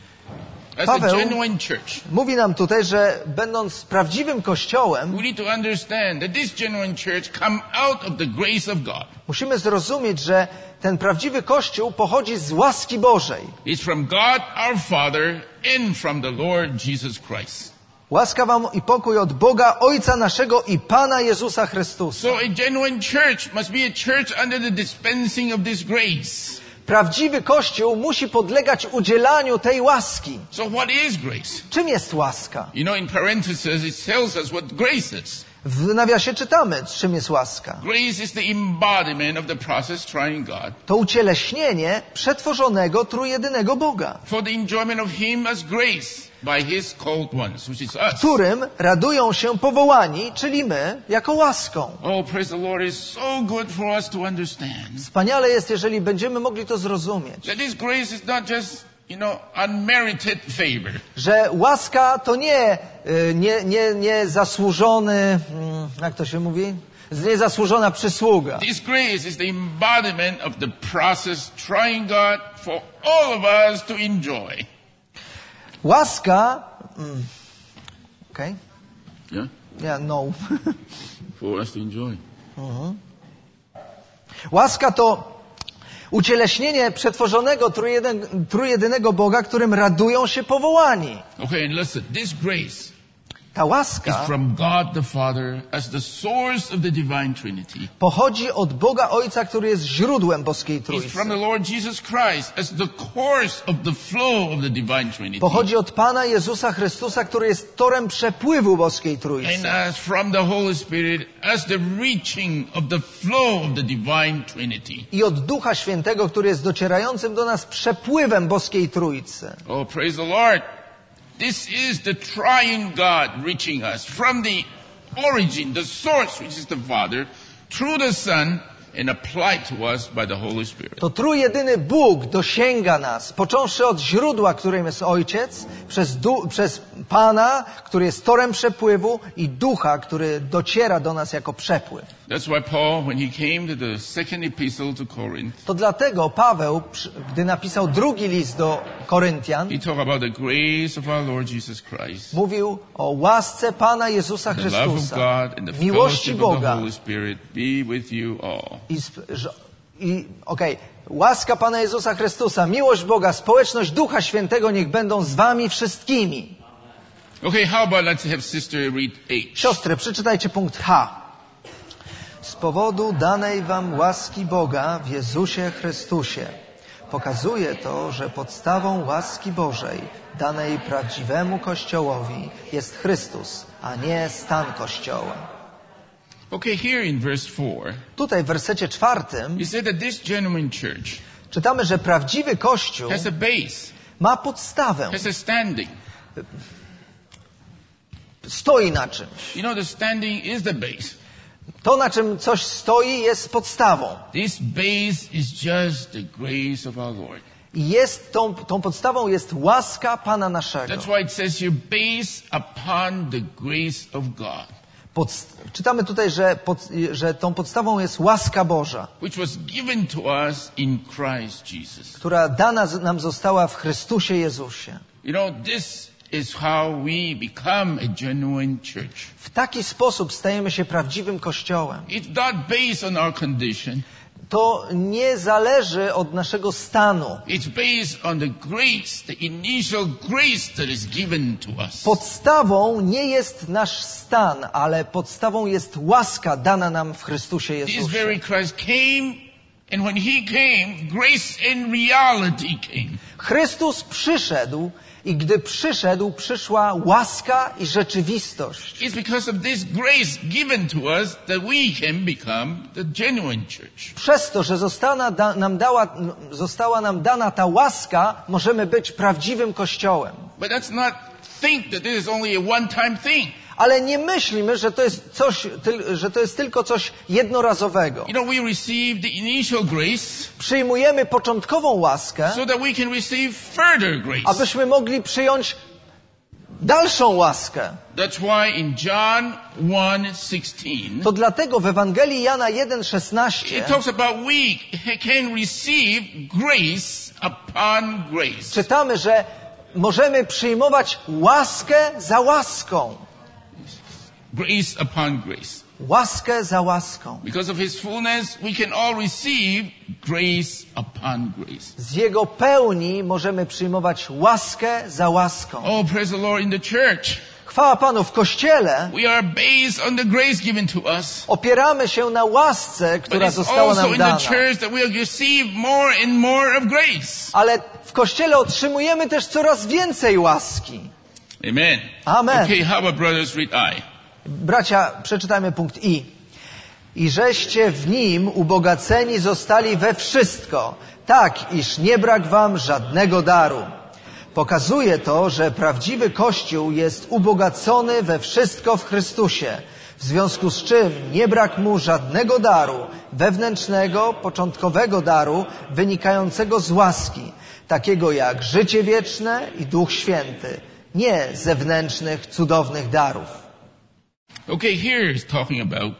as Paweł a genuine church, mówi nam tutaj, że będąc prawdziwym Kościołem, we need to understand that this genuine church come out of the grace of God. musimy zrozumieć, że ten prawdziwy Kościół pochodzi z łaski Bożej. It's from God our Father and from the Lord Jesus Christ. Łaska wam i pokój od Boga Ojca naszego i Pana Jezusa Chrystusa. So a genuine church must be a church under the dispensing of this grace. Prawdziwy Kościół musi podlegać udzielaniu tej łaski. So what is grace? Czym jest łaska? You know, in parentheses it tells us what grace is. W nawiasie czytamy, czym jest łaska. Grace is the embodiment of the process trying God To ucieleśnienie przetworzonego trójjedynego Boga, for the enjoyment of Him as grace by His called ones, which is us. którym radują się powołani, czyli my, jako łaską. Oh, praise the Lord, is so good for us to understand Wspaniale jest, jeżeli będziemy mogli to zrozumieć, that this grace is not just, you know, unmerited favor. że łaska to nie, y, nie, nie, nie zasłużony, mm, jak to się mówi? Niezasłużona przysługa. This grace is the embodiment of the process trying God for all of us to enjoy. Łaska, mm, okej, Yeah? yeah, no. For us to enjoy. Łaska to ucieleśnienie przetworzonego trójjedy- trójjedynego Boga, którym radują się powołani. Okay, and listen, this grace Ta is łaska from God the Father as the source of the divine Trinity. pochodzi od Boga Ojca, który jest źródłem boskiej It's Trójcy. from the Lord Jesus Christ as the course of the flow of the divine Trinity. Pochodzi od Pana Jezusa Chrystusa, który jest torem przepływu boskiej And Trójcy. as from the Holy Spirit as the reaching of the flow of the divine Trinity. I od Ducha Świętego, który jest docierającym do nas przepływem boskiej Trójcy. Oh, praise the Lord. This is the triune God reaching us from the origin, the source, which is the Father, through the Son, and applied to us by the Holy Spirit. To trójjedyny Bóg dosięga nas, począwszy od źródła, którym jest Ojciec, przez, du- przez Pana, który jest torem przepływu, i Ducha, który dociera do nas jako przepływ. That's why Paul, when he came to the second epistle to Corinth, To dlatego Paweł, przy- gdy napisał drugi list do Koryntian, he talked about the grace of our Lord Jesus Christ, mówił o łasce Pana Jezusa the love of Chrystusa, God, and the miłości fellowship of the Boga. Holy Spirit be with you all. I, sp- że- i okej, łaska Pana Jezusa Chrystusa, miłość Boga, społeczność Ducha Świętego niech będą z wami wszystkimi. Okay, how about let's have sister read H. Siostry, przeczytajcie punkt H. Z powodu danej wam łaski Boga w Jezusie Chrystusie. Pokazuje to, że podstawą łaski Bożej danej prawdziwemu Kościołowi jest Chrystus, a nie stan Kościoła. Okay, here in verse four, Tutaj w wersecie czwartym he said that this genuine church czytamy, że prawdziwy Kościół has a base, ma podstawę, has a standing. stoi na czymś. You know, the standing is the base. To, na czym coś stoi, jest podstawą. This base is just the grace of our Lord. I jest tą, tą podstawą jest łaska Pana naszego. That's why it says you base upon the grace of God, Pod, czytamy tutaj, że, pod, że tą podstawą jest łaska Boża, which was given to us in Christ Jesus. która dana z- nam została w Chrystusie Jezusie. You know, this is how we become a genuine church. W taki sposób stajemy się prawdziwym Kościołem. It's not based on our condition. To nie zależy od naszego stanu. It's based on the grace, the initial grace that is given to us. Podstawą nie jest nasz stan, ale podstawą jest łaska dana nam w Chrystusie This Jezusie. very Christ came, and when He came, grace and reality came. Chrystus przyszedł i gdy przyszedł, przyszła łaska i rzeczywistość. It's because of this grace given to us that we can become the genuine church. Przez to, że została da, nam, dała, została nam dana ta łaska, możemy być prawdziwym Kościołem. But that's not think that this is only a one-time thing. Ale nie myślmy, że to jest coś, że to jest tylko coś jednorazowego. You know, we receive the initial grace Przyjmujemy początkową łaskę, so that we can receive further grace. abyśmy mogli przyjąć dalszą łaskę. That's why in John one sixteen, To dlatego w Ewangelii Jana jeden it szesnaście talks about we can receive grace upon grace. czytamy, że możemy przyjmować łaskę za łaską. Grace upon grace. Łaskę za łaską. Because of His fullness, we can all receive grace upon grace. Z Jego pełni możemy przyjmować łaskę za łaską. Oh, praise the Lord in the church. Chwała Panu, w Kościele We are based on the grace given to us. opieramy się na łasce, But która it's została also nam in dana. the church that we will receive more and more of grace. Ale w Kościele otrzymujemy też coraz więcej łaski. Amen. Amen. Okay, how about brothers read I? Bracia, przeczytajmy punkt I. I żeście w Nim ubogaceni zostali we wszystko, tak iż nie brak wam żadnego daru. Pokazuje to, że prawdziwy Kościół jest ubogacony we wszystko w Chrystusie, w związku z czym nie brak mu żadnego daru, wewnętrznego, początkowego daru, wynikającego z łaski, takiego jak życie wieczne i Duch Święty, nie zewnętrznych, cudownych darów. Okay, here is talking about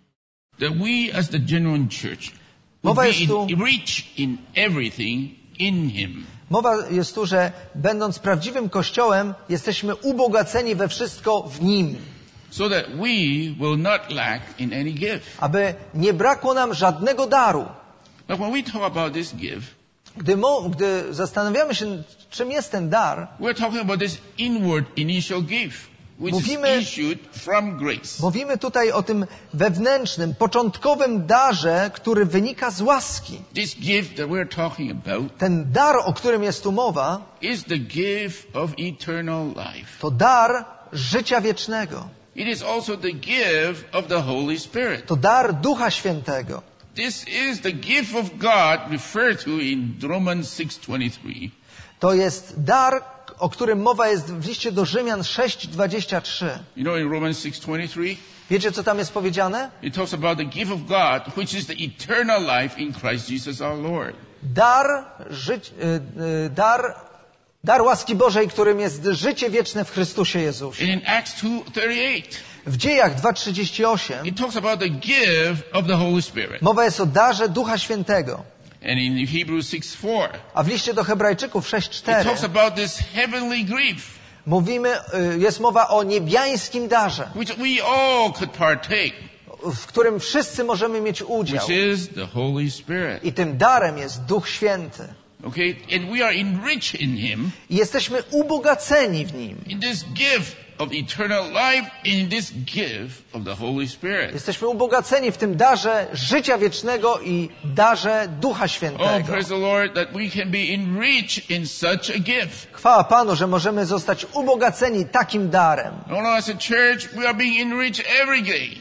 that we as the genuine church will Mowa be jest tu- in, rich in everything in Him. Mowa jest tu, że będąc prawdziwym Kościołem, jesteśmy ubogaceni we wszystko w Nim, So that we will not lack in any gift. aby nie brakło nam żadnego daru. But when we talk about this gift, Gdy, mo, gdy zastanawiamy się, czym jest ten dar, we're talking about this inward initial gift, which Mówimy- is issued from grace. mówimy tutaj o tym wewnętrznym, początkowym darze, który wynika z łaski. This gift that we're talking about Ten dar, o którym jest tu mowa, is the gift of eternal life. to dar życia wiecznego. It is also the gift of the Holy Spirit. To dar Ducha Świętego. This is the gift of God referred to in Romans six twenty-three. To jest dar, o którym mowa jest w liście do Rzymian sześć dwadzieścia trzy. You know, in Romans six twenty-three, Wiecie, co tam jest powiedziane? it talks about the gift of God, which is the eternal life in Christ Jesus our Lord. Dar, żyć, y, y, dar, dar łaski Bożej, którym jest życie wieczne w Chrystusie Jezusie. And in Acts two thirty-eight, W Dziejach dwa trzydzieści osiem it talks about the gift of the Holy Spirit. mowa jest o darze Ducha Świętego. And in Hebrews six four, A w liście do Hebrajczyków sześć it cztery talks about this heavenly gift, mówimy, y, jest mowa o niebiańskim darze, which we all could partake, w którym wszyscy możemy mieć udział. which is the Holy Spirit. I tym darem jest Duch Święty. Okay? And we are enriched in Him, I jesteśmy ubogaceni w Nim. in this gift of eternal life, in this gift of the Holy Spirit. Jesteśmy ubogaceni w tym darze życia wiecznego i darze Ducha Oh, Świętego. praise the Lord that we can be enriched in such a gift. Chwała Panu, że możemy zostać ubogaceni takim darem. No, no, as a church, we are being enriched every day.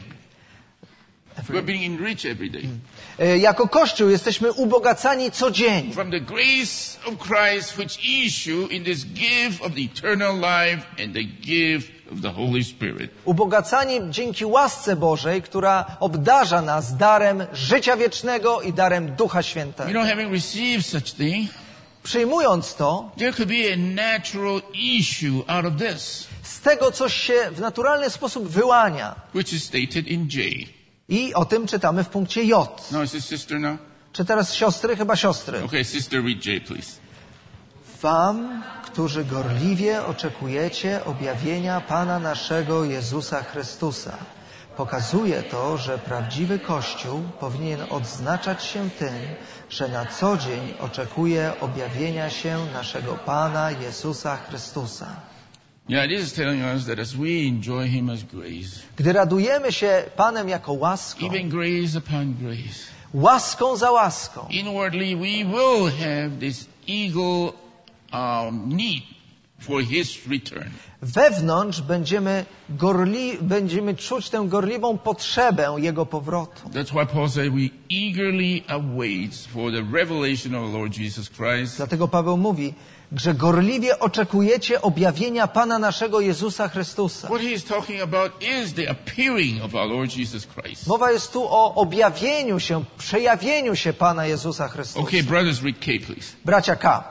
We're being enriched every day. E, Jako Kościół jesteśmy ubogacani co dzień. From the grace of Christ which issue in this gift of the eternal life and the gift of the Holy Spirit. Ubogacani dzięki łasce Bożej, która obdarza nas darem życia wiecznego i darem Ducha You Świętego. know, having received such thing, Przyjmując to, there could be a natural issue out of this, z tego coś się w naturalny sposób wyłania. which is stated in J. I o tym czytamy w punkcie J. No, is this sister now? Czy teraz siostry? Chyba siostry. Okay, sister, read J, please. Wam, którzy gorliwie oczekujecie objawienia Pana naszego Jezusa Chrystusa. Pokazuje to, że prawdziwy Kościół powinien odznaczać się tym, że na co dzień oczekuje objawienia się naszego Pana Jezusa Chrystusa. Yeah, this is telling us that as we enjoy Him as grace, Gdy radujemy się Panem jako łaską, even grace upon grace, łaską za łaską, inwardly we will have this eagle um, need for His return. wewnątrz będziemy, gorli, będziemy czuć tę gorliwą potrzebę Jego powrotu. That's why Paul said we eagerly await for the revelation of the Lord Jesus Christ. Dlatego Paweł mówi, że gorliwie oczekujecie objawienia Pana naszego Jezusa Chrystusa. What he is talking about is the appearing of our Lord Jesus Christ. Mowa jest tu o objawieniu się, przejawieniu się Pana Jezusa Chrystusa. Okay, brothers, read K, please. Bracia K,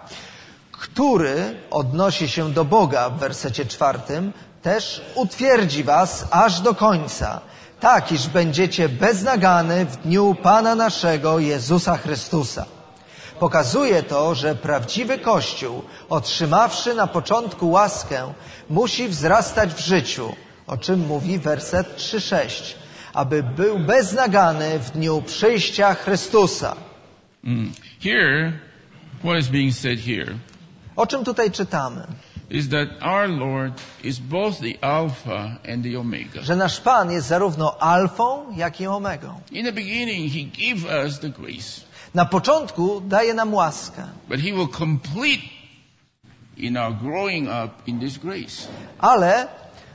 który odnosi się do Boga w wersecie czwartym, też utwierdzi was aż do końca, tak iż będziecie beznagany w dniu Pana naszego Jezusa Chrystusa. Pokazuje to, że prawdziwy Kościół, otrzymawszy na początku łaskę, musi wzrastać w życiu, o czym mówi werset trzy sześć, aby był beznagany w dniu przyjścia Chrystusa. Mm. Here, what is being said here O czym tutaj czytamy? is that our Lord is both the Alpha and the Omega. Że nasz Pan jest zarówno alfą, jak i omegą. In the beginning, He gave us the grace, Na początku daje nam łaskę, but He will complete in our growing up in this grace. ale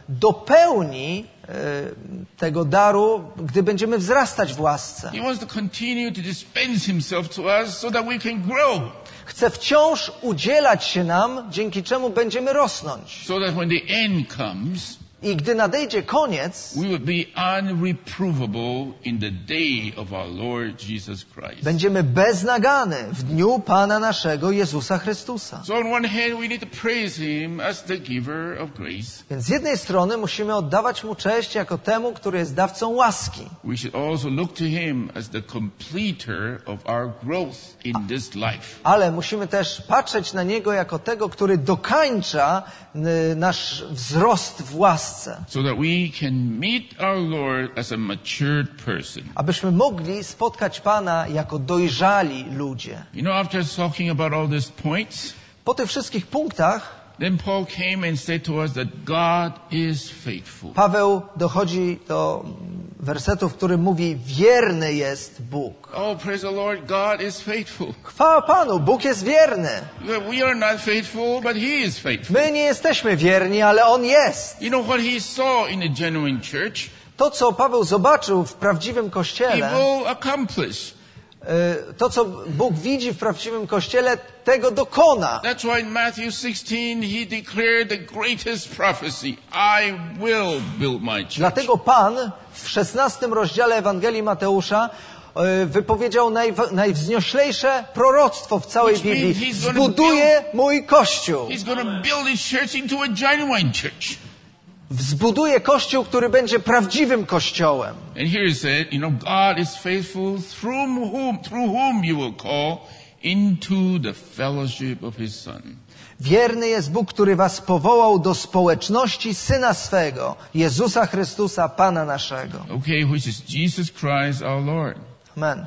dopełni e, tego daru, gdy będziemy wzrastać w łasce. He wants to continue to dispense Himself to us so that we can grow, Chce wciąż udzielać się nam, dzięki czemu będziemy rosnąć. so that when the end comes, I gdy nadejdzie koniec, we will be unreprovable in the day of our Lord Jesus Christ. będziemy beznagany w dniu Pana naszego Jezusa Chrystusa. So on one hand, we need to praise Him as the giver of grace. Więc z jednej strony musimy oddawać Mu cześć jako temu, który jest dawcą łaski. We should also look to Him as the completer of our growth in this life. Ale musimy też patrzeć na Niego jako tego, który dokańcza y, nasz wzrost w łasce. So that we can meet our Lord as a matured person. Abyśmy mogli spotkać Pana jako dojrzali ludzie. You know, after talking about all these points, Po tych wszystkich punktach then Paul came and said to us that God is faithful. Paweł dochodzi do wersetu, w którym mówi: wierny jest Bóg. Oh, praise the Lord, God is faithful. Chwała Panu, Bóg jest wierny. We are not faithful, but He is faithful. My nie jesteśmy wierni, ale On jest. You know what He saw in the genuine church? To, co Paweł zobaczył w prawdziwym He Kościele, will accomplish. y, to, co Bóg widzi w prawdziwym Kościele, tego dokona. That's why in Matthew sixteen He declared the greatest prophecy. I will build my church. Dlatego Pan w szesnastym rozdziale Ewangelii Mateusza y, wypowiedział najw- najwznioślejsze proroctwo w całej Which means Biblii. he's gonna Zbuduję mój Kościół. He's going to build His church into a genuine church. Zbuduję Kościół, który będzie prawdziwym Kościołem. And here it said, you know, God is faithful through whom, through whom you will call into the fellowship of His Son. Wierny jest Bóg, który was powołał do społeczności Syna swego, Jezusa Chrystusa, Pana naszego. Okay, which is Jesus Christ our Lord. Amen.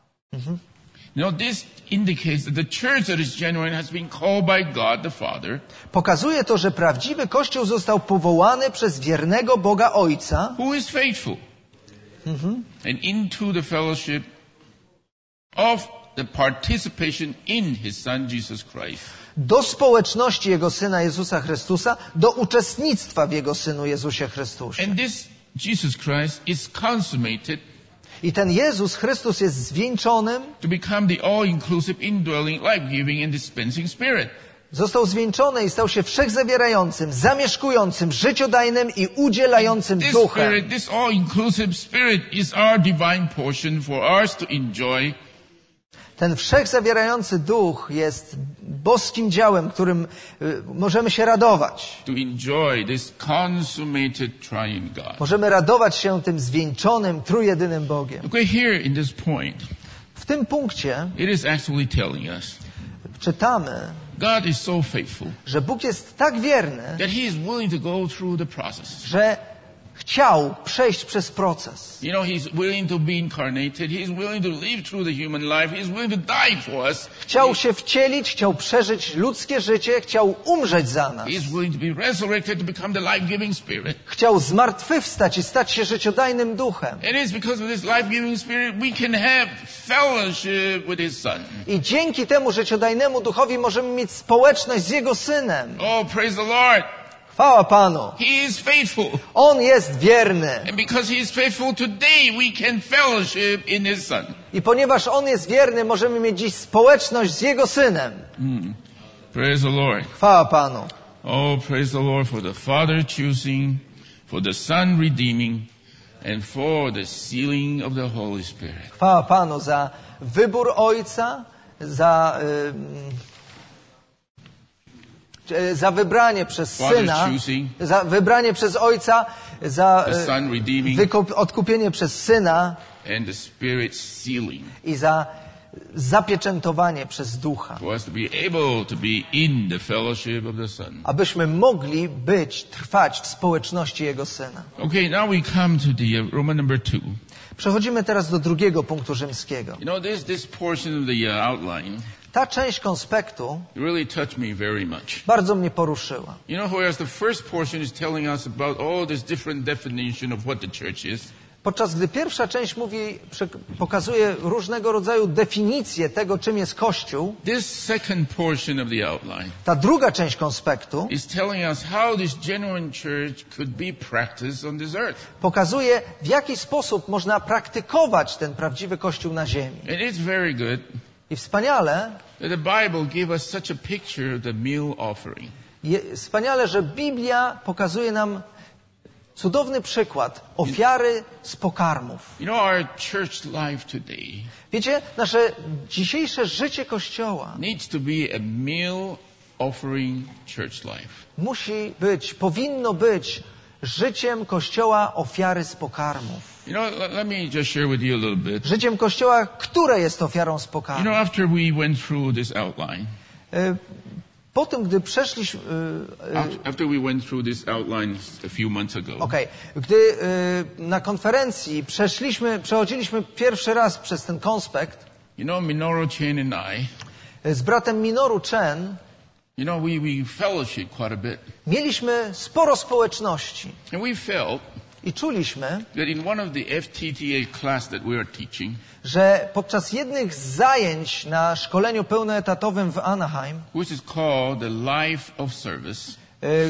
You know, this indicates that the church that is genuine has been called by God the Father, Pokazuje to, że prawdziwy Kościół został powołany przez wiernego Boga Ojca, who is faithful, and into the fellowship of the participation in His Son Jesus Christ. do społeczności Jego Syna Jezusa Chrystusa, do uczestnictwa w Jego Synu Jezusie Chrystusie. And this Jesus Christ is consummated I ten Jezus Chrystus jest zwieńczonym, to become the all-inclusive, indwelling, life-giving, and dispensing Spirit. został zwieńczony i stał się wszechzawierającym, zamieszkującym, życiodajnym i udzielającym This duchem. Spirit, this all-inclusive Spirit is our divine portion for us to enjoy. Ten wszechzawierający duch jest boskim dziełem, którym y, możemy się radować. To enjoy this consummated triune God. Możemy radować się tym zwieńczonym, trójjedynym Bogiem. Okay, here in this point, W tym punkcie it is actually telling us czytamy, God is so faithful że Bóg jest tak wierny, that He is willing to go through the process. że chciał przejść przez proces. You know, He's willing to be incarnated. He's willing to live through the human life. He's willing to die for us. Chciał się wcielić, chciał przeżyć ludzkie życie, chciał umrzeć za nas. He's willing to be resurrected to become the life-giving Spirit. Chciał zmartwychwstać i stać się życiodajnym duchem. And it's because of this life-giving Spirit we can have fellowship with His Son. I dzięki temu życiodajnemu duchowi możemy mieć społeczność z Jego Synem. Oh, praise the Lord. Chwała Panu. He is faithful. On jest wierny. And because He is faithful today, we can fellowship in His Son. I ponieważ On jest wierny, możemy mieć dziś społeczność z Jego Synem. Mm. Praise the Lord. Chwała Panu. Oh, praise the Lord for the Father choosing, for the Son redeeming, and for the sealing of the Holy Spirit. Chwała Panu za wybór Ojca, za, y, za wybranie przez Father Syna, choosing, za wybranie przez Ojca, za the Son redeeming, wykup, odkupienie przez Syna and the Spirit sealing. i za zapieczętowanie przez Ducha. For us to be able to be in the fellowship of the Son. Abyśmy mogli być, trwać w społeczności Jego Syna. Okay, now we come to the uh, Roman number two. Przechodzimy teraz do drugiego punktu rzymskiego. You know, this this portion of the uh, outline Ta część konspektu really touched me very much. bardzo mnie poruszyła. You know, whereas the first portion is telling us about all this different definition of what the church is. Podczas gdy pierwsza część mówi, pokazuje różnego rodzaju definicje tego, czym jest Kościół, This second portion of the outline ta druga część konspektu is telling us how this genuine church could be practiced on this earth. pokazuje, w jaki sposób można praktykować ten prawdziwy Kościół na ziemi. And it's very good I wspaniale, that the Bible gave us such a picture of the meal offering. je, wspaniale, że Biblia pokazuje nam cudowny przykład ofiary z pokarmów. You know, our church life today Wiecie, nasze dzisiejsze życie Kościoła needs to be a meal offering church life. musi być, powinno być życiem Kościoła ofiary z pokarmów. You know, let, let me just share with you a little bit. Życiem Kościoła, które jest ofiarą z You pokarmów. know, after we went through this outline, Y, Po tym, gdy przeszliśmy... y, y, after, after we went through this outline a few months ago, Okej, gdy y, na konferencji przeszliśmy, przechodziliśmy pierwszy raz przez ten konspekt you know, Minoru Chen and I, y, z bratem Minoru Chen, you know, we, we fellowship quite a bit. mieliśmy sporo społeczności And we felt i czuliśmy, that in one of the F T T A class that we are teaching, że podczas jednych z zajęć na szkoleniu pełnoetatowym w Anaheim, which is called the Life of Service, y,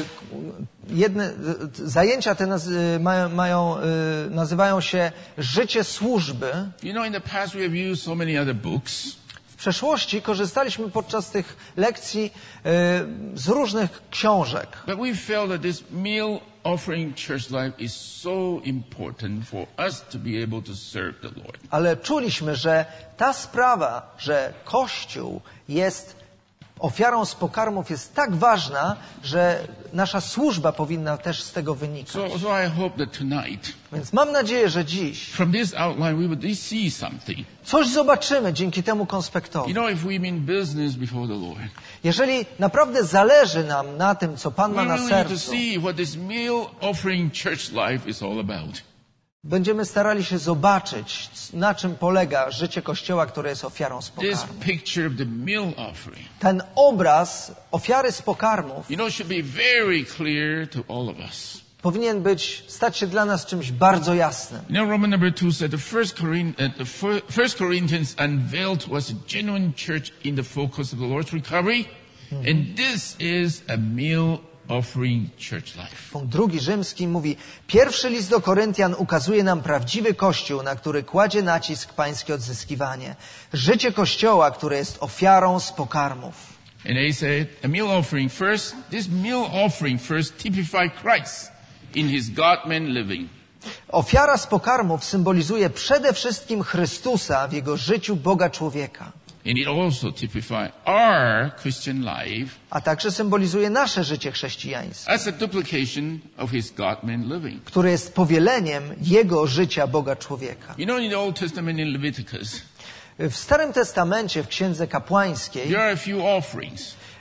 jedne, y, zajęcia te naz, y, mają, mają, y, nazywają się Życie służby. you know, in the past we have used so many other books. W przeszłości korzystaliśmy podczas tych lekcji y, z różnych książek. But we felt that this meal offering church life is so important for us to be able to serve the Lord. Ale czuliśmy, że ta sprawa, że Kościół jest ofiarą z pokarmów jest tak ważna, że nasza służba powinna też z tego wynikać. So, so I hope that tonight, Więc mam nadzieję, że dziś from this outline, we would see something. coś zobaczymy dzięki temu konspektowi. You know, if we mean business before the Lord, Jeżeli naprawdę zależy nam na tym, co Pan ma we na really need to sercu, see what this meal offering church life is all about. będziemy starali się zobaczyć, na czym polega życie Kościoła, które jest ofiarą z This pokarmów. picture of the meal offering, Ten obraz ofiary z pokarmów you know, should be very clear to all of us. powinien być, stać się dla nas czymś bardzo jasnym. You know, Roman number two said the first, Corinth, uh, the fir- first Corinthians unveiled to us a genuine church in the focus of the Lord's recovery. And this is a meal offering church life. Punkt drugi rzymski mówi, pierwszy list do Koryntian ukazuje nam prawdziwy Kościół, na który kładzie nacisk pańskie odzyskiwanie. Życie Kościoła, które jest ofiarą z pokarmów. And they said, a meal offering first, this meal offering first typified Christ in his God-man living. Ofiara z pokarmów symbolizuje przede wszystkim Chrystusa w Jego życiu Boga człowieka. And it also typified our Christian life A także symbolizuje nasze życie chrześcijańskie, as a duplication of his God-man living. które jest powieleniem Jego życia Boga człowieka. You know, in the Old Testament in Leviticus, W Starym Testamencie, w Księdze Kapłańskiej, there are a few offerings.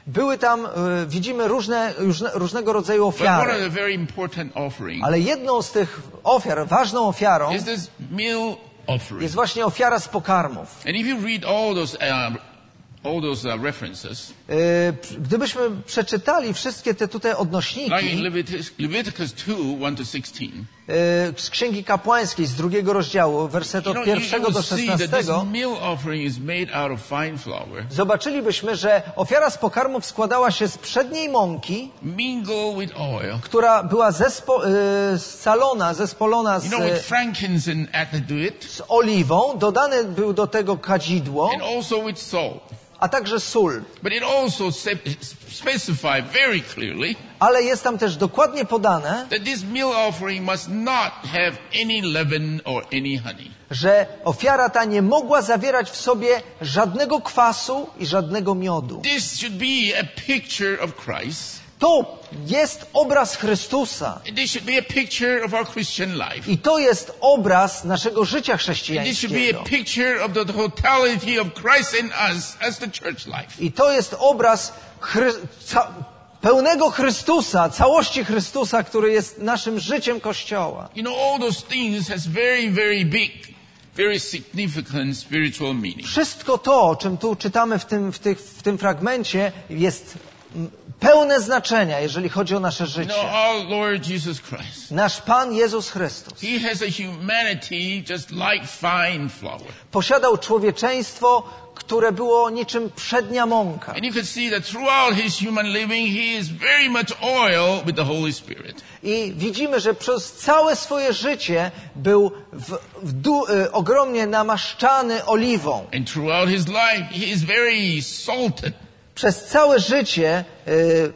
Były tam, y, widzimy różne, różne, różnego rodzaju But one of ofiary. the very important offering Ale jedną z tych ofiar, ważną ofiarą, is this meal offering. jest właśnie ofiara z pokarmów. And if you read all those uh, all those uh, references, Y, Gdybyśmy przeczytali wszystkie te tutaj like in odnośniki Leviticus, Leviticus two, one to sixteen, y, z Księgi Kapłańskiej z drugiego rozdziału, werset you od know, you, you pierwszego do will see that this szesnastego, meal offering is made out of fine flour, zobaczylibyśmy, że ofiara z pokarmów składała się z przedniej mąki, mingled with oil, która była zespo, y, scalona, zespolona you z, know, with frankincense added to it, z oliwą, dodane był do tego kadzidło, and also with salt. a także sól. But it also se- specified very clearly Ale jest tam też dokładnie podane, that this meal offering must not have any leaven or any honey. że ofiara ta nie mogła zawierać w sobie żadnego kwasu i żadnego miodu. This should be a picture of Christ. To jest obraz Chrystusa. This should be a picture of our Christian life. I to jest obraz naszego życia And this should be chrześcijańskiego. a picture of the totality of Christ in us as the church life. I to jest obraz Chry... ca... pełnego Chrystusa, całości Chrystusa, który jest naszym życiem Kościoła. You know, all those things has very, very big, very significant spiritual meaning. Wszystko to, o czym tu czytamy w tym, w tych, w tym fragmencie, jest mm, pełne znaczenia, jeżeli chodzi o nasze You know, życie. our Lord Jesus Christ, Nasz Pan Jezus Chrystus He has a humanity just like fine flour. posiadał człowieczeństwo, które było niczym przednia mąka. And you can see that throughout His human living, He is very much oil with the Holy Spirit. I widzimy, że przez całe swoje życie był w, w du, y, ogromnie namaszczany oliwą. And throughout His life, He is very salted. Przez całe życie y,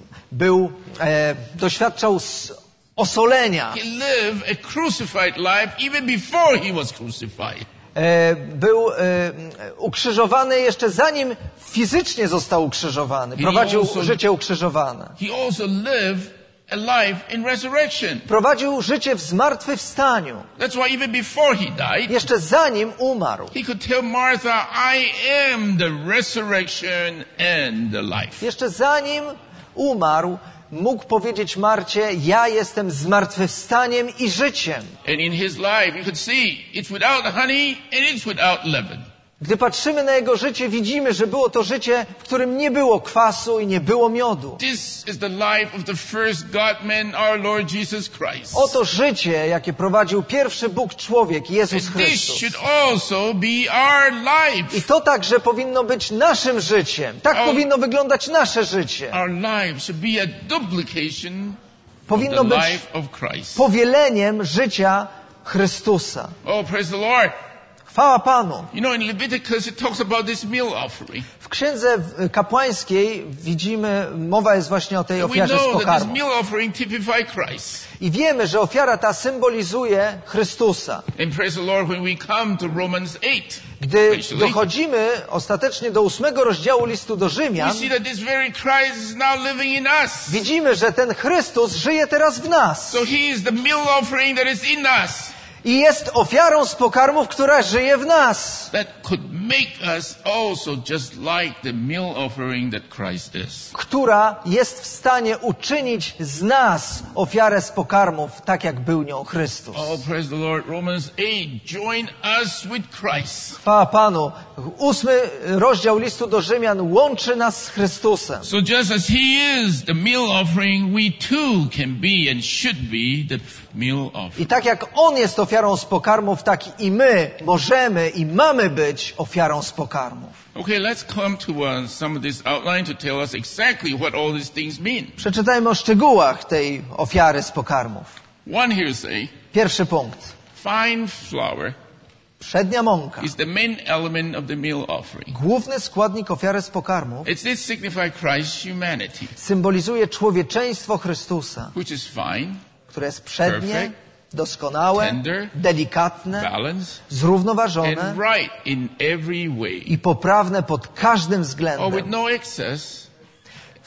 był, e, doświadczał s- osolenia. He lived a crucified life even before He was crucified. E, był e, ukrzyżowany jeszcze zanim fizycznie został ukrzyżowany. Prowadził życie ukrzyżowane. He also lived a life in resurrection. Prowadził życie w zmartwychwstaniu. That's why even before He died, Jeszcze zanim umarł. He could tell Martha, I am the resurrection and the life. Jeszcze zanim umarł, mógł powiedzieć Marcie, ja jestem zmartwychwstaniem i życiem. And in His life, you could see it's without honey and it's without leaven. Gdy patrzymy na jego życie, widzimy, że było to życie, w którym nie było kwasu i nie było miodu. This is the life of the first God-man, our Lord Jesus Christ. Oto życie, jakie prowadził pierwszy Bóg człowiek, Jezus And this Chrystus. should also be our life. I to także powinno być naszym życiem. Tak O- powinno wyglądać nasze życie. Our life should be a duplication Powinno of the być life of Christ. powieleniem życia Chrystusa. Oh, praise the Lord. Chwała Panu. You know, in Leviticus it talks about this meal offering. W księdze kapłańskiej widzimy, mowa jest właśnie o tej And we ofiarze z know that this pokarmu. meal offering typifies Christ. I wiemy, że ofiara ta symbolizuje Chrystusa. And praise the Lord when we come to Romans eight. Gdy Actually, dochodzimy ostatecznie do ósmego rozdziału listu do we Rzymian, see that this very Christ is now living in us. widzimy, że ten Chrystus żyje teraz w nas. So He is the meal offering that is in us. I jest ofiarą z pokarmów, która żyje w nas. That could make us also just like the meal offering that Christ is. Która jest w stanie uczynić z nas ofiarę z pokarmów, tak jak był nią Chrystus. Oh, praise the Lord. Romans eight. Join us with Christ. Chwała Panu. Ósmy rozdział listu do Rzymian łączy nas z Chrystusem. So just as He is the meal offering, we too can be and should be the meal offering. I tak jak On jest ofiarą z pokarmów, tak i my możemy i mamy być ofiarą z pokarmów. Okay, let's come to uh, some of this outline to tell us exactly what all these things mean. Przeczytajmy o szczegółach tej ofiary z pokarmów. One hearsay, Pierwszy punkt. fine flour Przednia mąka. is the main element of the meal offering. Główny składnik ofiary z pokarmów It's this signify Christ's humanity, symbolizuje człowieczeństwo Chrystusa, which is fine, które jest przednie, Perfect, doskonałe, tender, delikatne, balanced, zrównoważone and right in every way. i poprawne pod każdym Or względem. with no excess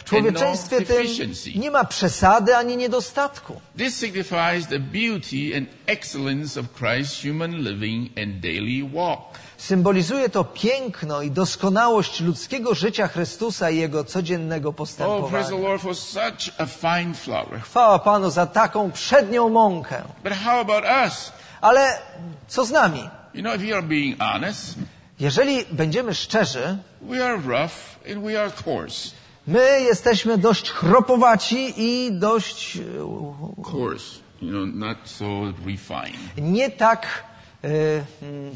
W człowieczeństwie and no tym deficiency. nie ma przesady ani niedostatku. This signifies the beauty and excellence of Christ's human living and daily walk. Symbolizuje to piękno i doskonałość ludzkiego życia Chrystusa i Jego codziennego Oh, praise the postępowania. Lord for such a fine flower. Chwała Panu za taką przednią mąkę. But how about us? Ale co z nami? You know, if you are being honest, Jeżeli będziemy szczerzy, we are rough and we are coarse. my jesteśmy dość chropowaci i dość e, Coarse, you know, not so refined. nie tak e, mm,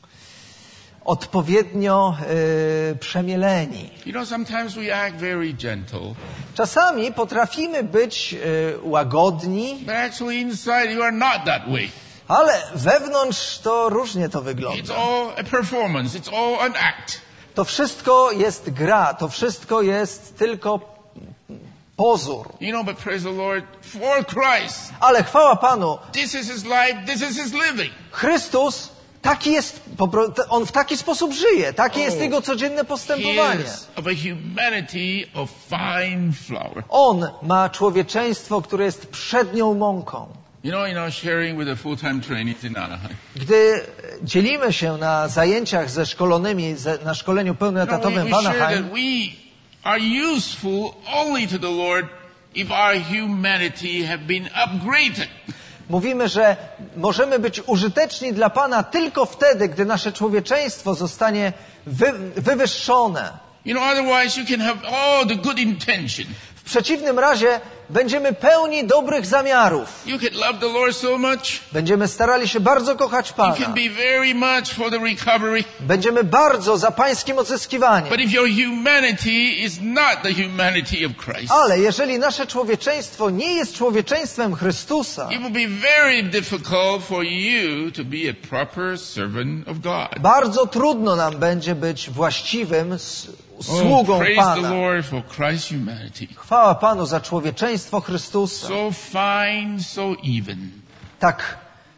odpowiednio e, przemieleni. You know, sometimes we act very gentle, Czasami potrafimy być e, łagodni, but actually inside you are not that way. ale wewnątrz to różnie to It's wygląda. all a performance. It's all an act. To wszystko jest gra, to wszystko jest tylko pozór. You know, but praise the Lord for Christ. Ale chwała Panu, This is His life. This is His living. Chrystus taki jest, po pro- on w taki sposób żyje, takie jest Oh. Jego codzienne He postępowanie. is of a humanity of fine flower. On ma człowieczeństwo, które jest przednią mąką. You know, you know, sharing with a full-time trainee in Anaheim. Gdy dzielimy się na zajęciach ze szkolonymi, ze, na szkoleniu You know, we, pełnoetatowym we w share Anaheim, that we are useful only to the Lord if our humanity have been upgraded. mówimy, że możemy być użyteczni dla Pana tylko wtedy, gdy nasze człowieczeństwo zostanie wy, wywyższone. You know, otherwise you can have all the good intention. W przeciwnym razie będziemy pełni dobrych zamiarów. You can love the Lord so much. Będziemy starali się bardzo kochać You Pana. can be very much for the recovery. Będziemy bardzo za Pańskim odzyskiwaniem. But if your humanity is not the humanity of Christ, Ale jeżeli nasze człowieczeństwo nie jest człowieczeństwem Chrystusa, it will be very difficult for you to be a proper servant of God. bardzo trudno nam będzie być właściwym s- Oh, sługą praise the Pana. Lord for Christ's humanity. Chwała Panu za człowieczeństwo Chrystusa. So fine, so even. Tak,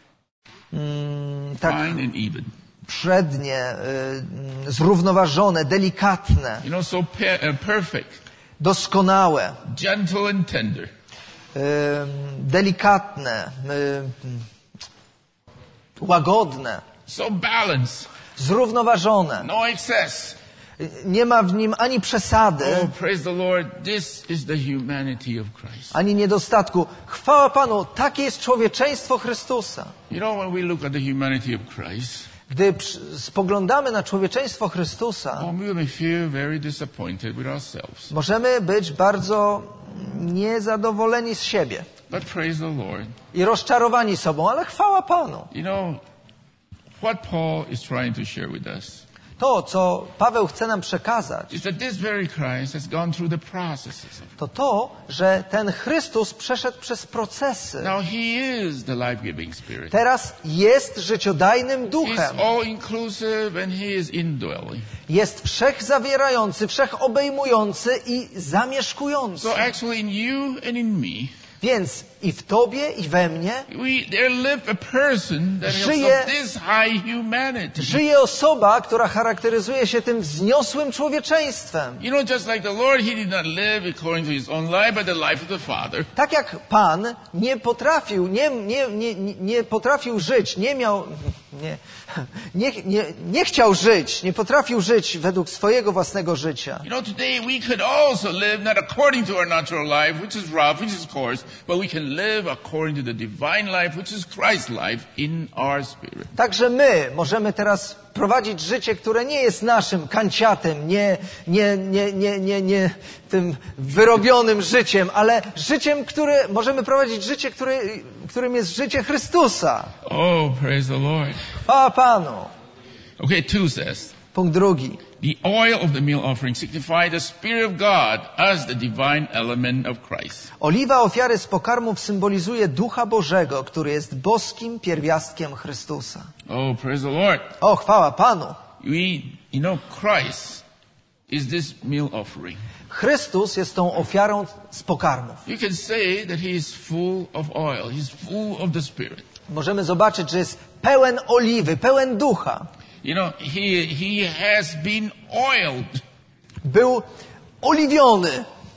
mm, tak Fine and even. przednie, y, zrównoważone, delikatne, You know, so pe- uh, perfect, doskonałe, gentle and tender. y, delikatne, y, łagodne, So balanced, zrównoważone. no excess. Nie ma w nim ani przesady, Oh, praise the Lord. This is the humanity of Christ. ani niedostatku. Chwała Panu, takie jest człowieczeństwo Chrystusa. You know, when we look at the humanity of Christ, Gdy przy- spoglądamy na człowieczeństwo Chrystusa, oh, we may feel very disappointed with ourselves. możemy być bardzo niezadowoleni z siebie But praise the Lord. i rozczarowani sobą, ale chwała Panu. You know, what Paul is trying to share with us To, co Paweł chce nam przekazać, is that this very Christ has gone through the processes of to to, że ten Chrystus przeszedł przez procesy. Now he is the life-giving spirit. Teraz jest życiodajnym He's duchem. all-inclusive and he is indwelling. Jest wszechzawierający, wszechobejmujący i zamieszkujący. So actually in you and in me, Więc i w Tobie, i we mnie we, there live a person that is Żyje- of this high humanity. żyje osoba, która charakteryzuje się tym wzniosłym człowieczeństwem. You know, just like the Lord, he did not live according to his own life, but the life of the Father. Tak jak Pan nie potrafił, nie, nie, nie, nie- nie potrafił żyć, nie miał, nie, nie, nie, nie chciał żyć, nie potrafił żyć według swojego własnego życia. You know, today we could also live not according to our natural life, which is rough, which is coarse, but we can live according to the divine life, which is Christ's life in our spirit. Także my możemy teraz prowadzić życie, które nie jest naszym kanciatym, nie, nie, nie, nie, nie, nie tym wyrobionym życiem, ale życiem, które możemy prowadzić życie, które, którym jest życie Chrystusa. Oh, praise the Lord. Chwała Panu. Okay, two says, Punkt drugi. the oil of the meal offering signified the Spirit of God as the divine element of Christ. Oliwa ofiary z pokarmów symbolizuje Ducha Bożego, który jest boskim pierwiastkiem Chrystusa. Oh, praise the Lord. O, chwała Panu. We, you know, Christ is this meal offering. Chrystus jest tą ofiarą z pokarmów. You can say that he is full of oil. He's full of the Spirit. Możemy zobaczyć, że jest pełen oliwy, pełen ducha. You know, he, he has been oiled. Był oliwiony.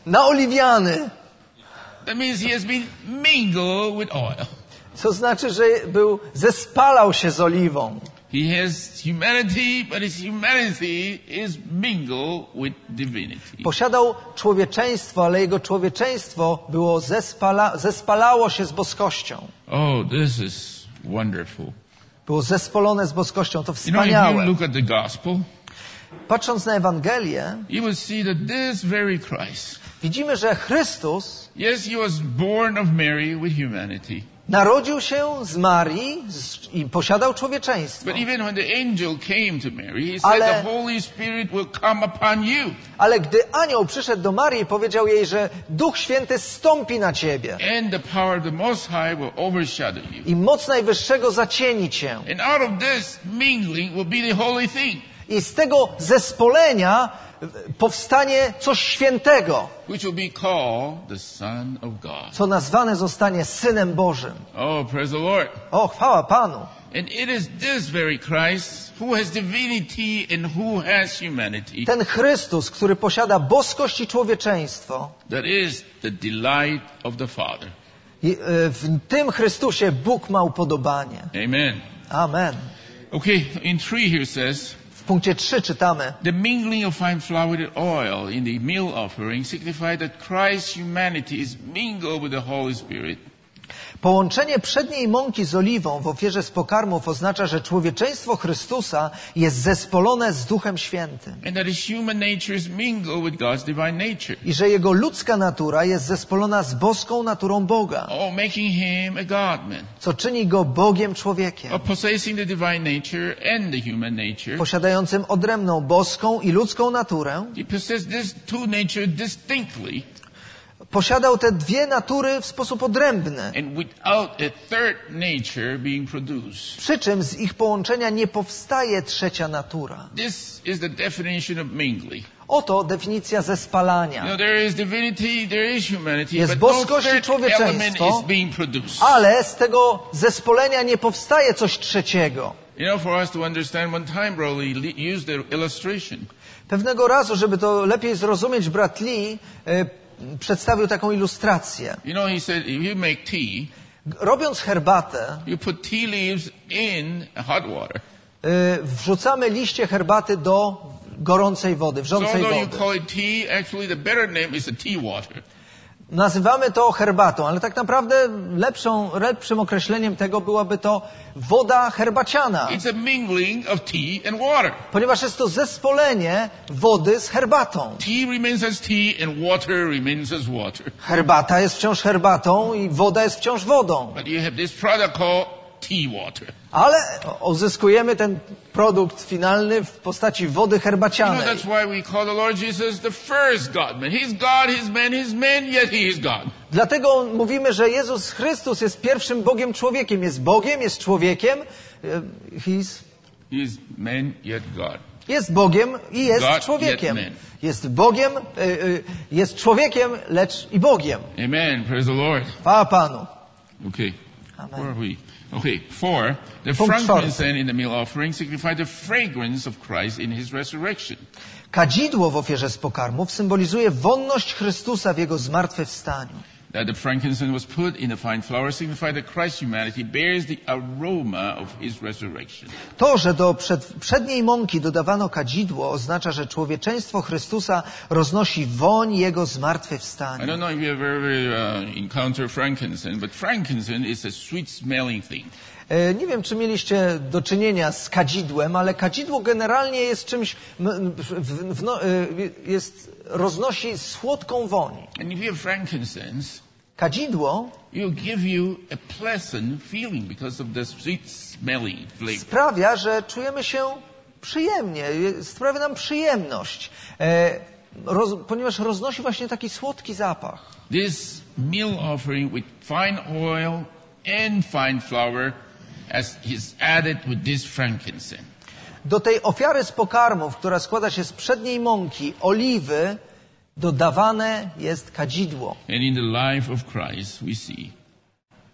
naoliwiany. That means he has been mingled with oil. Co znaczy, że był, zespalał się z oliwą. He has humanity, but his humanity is mingled with divinity. Posiadał człowieczeństwo, ale jego człowieczeństwo było zespala, zespalało się z boskością. Oh, this is wonderful. Było zespolone z boskością. To You know, if you wspaniałe. look at the gospel, Patrząc na Ewangelię, you will see that this very Christ, widzimy, że Chrystus yes, he was born of Mary with humanity. narodził się z Marii z, i posiadał człowieczeństwo. But even when the angel came to Mary, he said, Ale- the Holy Spirit will come upon you. Ale gdy anioł przyszedł do Marii i powiedział jej, że Duch Święty zstąpi na ciebie And the power of the Most High will overshadow you. i moc Najwyższego zacieni cię. And out of this mingling will be the holy thing, I z tego zespolenia powstanie coś świętego, which will be called the Son of God. co nazwane zostanie Synem Bożym. Oh, praise the Lord. O, chwała Panu. And it is this very Christ who has divinity and who has humanity Ten Chrystus, który posiada boskość i człowieczeństwo, that is the delight of the Father. i, e, w tym Chrystusie Bóg ma upodobanie. Amen. Amen. Okay, in three here says, W punkcie trzy czytamy: the mingling of fine flour with oil in the meal offering signified that Christ's humanity is mingled with the Holy Spirit. połączenie przedniej mąki z oliwą w ofierze z pokarmów oznacza, że człowieczeństwo Chrystusa jest zespolone z Duchem Świętym And that his human nature is mingled with God's divine nature. i że jego ludzka natura jest zespolona z boską naturą Boga, Oh, making him a God-man. co czyni go Bogiem człowiekiem, Of possessing the divine nature and the human nature. posiadającym odrębną boską i ludzką naturę. He possessed these two natures distinctly Posiadał te dwie natury w sposób odrębny, and without a third nature being produced. przy czym z ich połączenia nie powstaje trzecia natura. This is the definition of mingling. Oto definicja You zespalania. know, there is divinity, there is humanity, Jest but no boskość i third człowieczeństwo, element is being produced. Ale z tego zespolenia nie powstaje coś trzeciego. You know, for us to understand, one time Brother Lee used the illustration. Pewnego razu, żeby to lepiej zrozumieć, brat Lee e, przedstawił taką ilustrację. You know, he said, if you make tea, Robiąc herbatę, you put tea leaves in hot water. e, wrzucamy liście herbaty do gorącej wody, So wrzącej although you wody. call it tea, actually the better name is a tea water. Nazywamy to herbatą, ale tak naprawdę lepszą, lepszym określeniem tego byłaby to woda herbaciana, It's a mingling of tea and water. ponieważ jest to zespolenie wody z herbatą. Tea remains as tea and water remains as water. Herbata jest wciąż herbatą i woda jest wciąż wodą, But you have this product called tea water. ale uzyskujemy ten produkt finalny w postaci wody You know, herbacianej. that's why we call the Lord Jesus the first God-man. He's God, He's man, He's man, yet He is God. Dlatego mówimy, że Jezus Chrystus jest pierwszym Bogiem człowiekiem. Jest Bogiem, jest człowiekiem, e, he's, He's man, yet God. jest Bogiem i jest God, człowiekiem. yet man. Jest Bogiem, e, e, jest człowiekiem, lecz i Bogiem. Amen. Praise the Lord. Chwała Panu. Okay. Amen. Where are we? Okay. Four. The Punkt frankincense in the meal offering signified the fragrance of Christ in His resurrection. Kadzidło w ofierze z pokarmów symbolizuje wonność Chrystusa w Jego zmartwychwstaniu. That the frankincense was put in the fine flour signified that Christ's humanity bears the aroma of His resurrection. To, że do przed, przedniej mąki dodawano kadzidło, oznacza, że człowieczeństwo Chrystusa roznosi woń Jego I zmartwychwstania. don't know if you have ever uh, encountered frankincense, but frankincense is a sweet-smelling thing. E, Nie wiem, czy mieliście do czynienia z kadzidłem, ale kadzidło generalnie jest czymś, m, w, w, w, no, e, jest, roznosi słodką woń. And if you have frankincense, Kadzidło it'll give you a pleasant feeling because of the sweet-smelling flavor. sprawia, że czujemy się przyjemnie, e, sprawia nam przyjemność, e, roz, ponieważ roznosi właśnie taki słodki zapach. This meal offering with fine oil and fine flour as is added with this frankincense. Do tej ofiary z pokarmów, która składa się z przedniej mąki, oliwy, dodawane jest kadzidło. And in the life of Christ, we see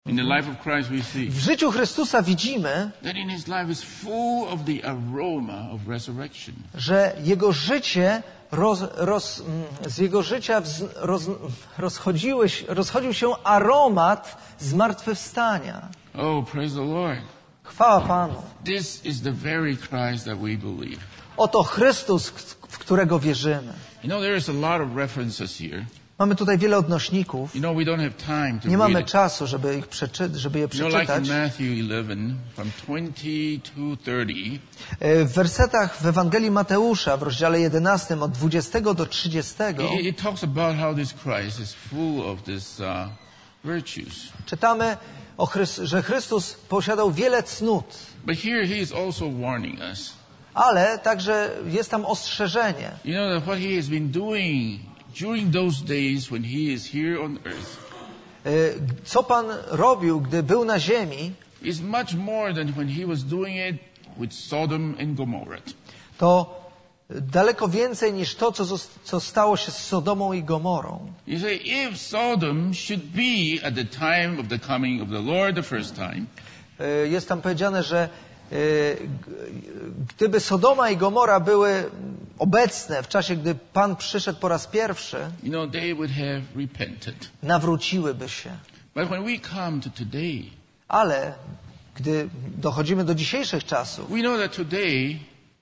In the life of Christ we see W życiu Chrystusa widzimy, that in his life is full of the aroma of resurrection. że jego życie roz, roz, z jego życia wz, roz, rozchodziły, rozchodził się aromat zmartwychwstania. Oh, praise the Lord. Chwała Panu. This is the very Christ that we believe. Oto Chrystus, w którego wierzymy. You know, there is a lot of references here. Mamy tutaj wiele odnośników. You know, we don't have time to Nie read mamy it. czasu, żeby, ich przeczy, żeby je You know, like przeczytać. in Matthew eleven, from twenty to thirty, W wersetach w Ewangelii Mateusza w rozdziale jedenastym od dwudziestego do trzydziestego it, it talks about how this Christ is full of these uh, virtues. czytamy, o Chrys- że Chrystus posiadał wiele cnót, But here he is also warning us. ale także jest tam ostrzeżenie. You know, that what he has been doing during those days when he is here on earth Y, Co Pan robił, gdy był na ziemi, is much more than when he was doing it with Sodom and Gomorrah. to daleko więcej niż to, co, zos- co stało się z Sodomą i Gomorą. You say, if Sodom should be at the time of the coming of the Lord the first time, Y, Jest tam powiedziane, że y, g- gdyby Sodoma i Gomora były obecne w czasie, gdy Pan przyszedł po raz pierwszy, you know, they would have repented. nawróciłyby się. But when we come to today, Ale gdy dochodzimy do dzisiejszych czasów, we know that today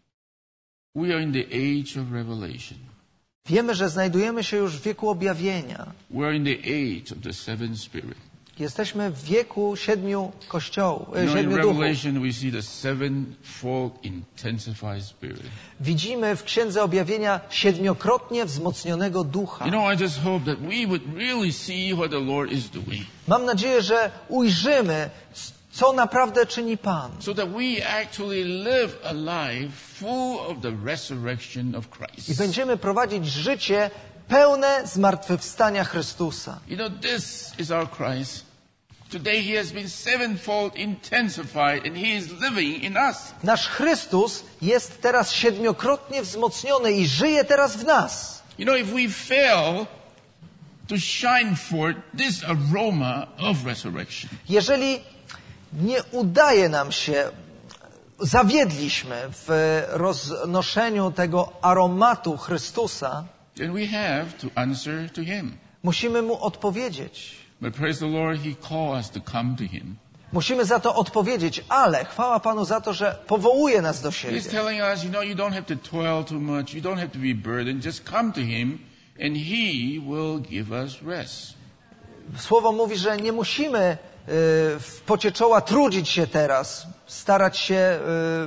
we are in the age of revelation. wiemy, że znajdujemy się już w wieku objawienia. We are in the age of the seventh spirit. Jesteśmy w wieku siedmiu kościołów, You know, in siedmiu duchów. Revelation we see the sevenfold intensified spirit. Widzimy w Księdze Objawienia siedmiokrotnie wzmocnionego ducha. You know, I just hope that we would really see what the Lord is doing, Mam nadzieję, że ujrzymy, co naprawdę czyni Pan. so that we actually live a life full of the resurrection of I Christ. będziemy prowadzić życie pełne zmartwychwstania Chrystusa. You know, this is our Christ. Today he has been sevenfold intensified and he is living in us. Nasz Chrystus jest teraz siedmiokrotnie wzmocniony i żyje teraz w nas. You know, if we fail to shine forth this aroma of resurrection, Jeżeli nie udaje nam się, zawiedliśmy w roznoszeniu tego aromatu Chrystusa, then we have to answer to him. musimy Mu odpowiedzieć. But praise the Lord, he called us to come to him. Musimy za to odpowiedzieć, ale chwała Panu za to, że powołuje nas do siebie. He's telling us, you know, you don't have to toil too much. You don't have to be burdened. Just come to him and he will give us rest. Słowo mówi, że nie musimy y, w pocie czoła trudzić się teraz, starać się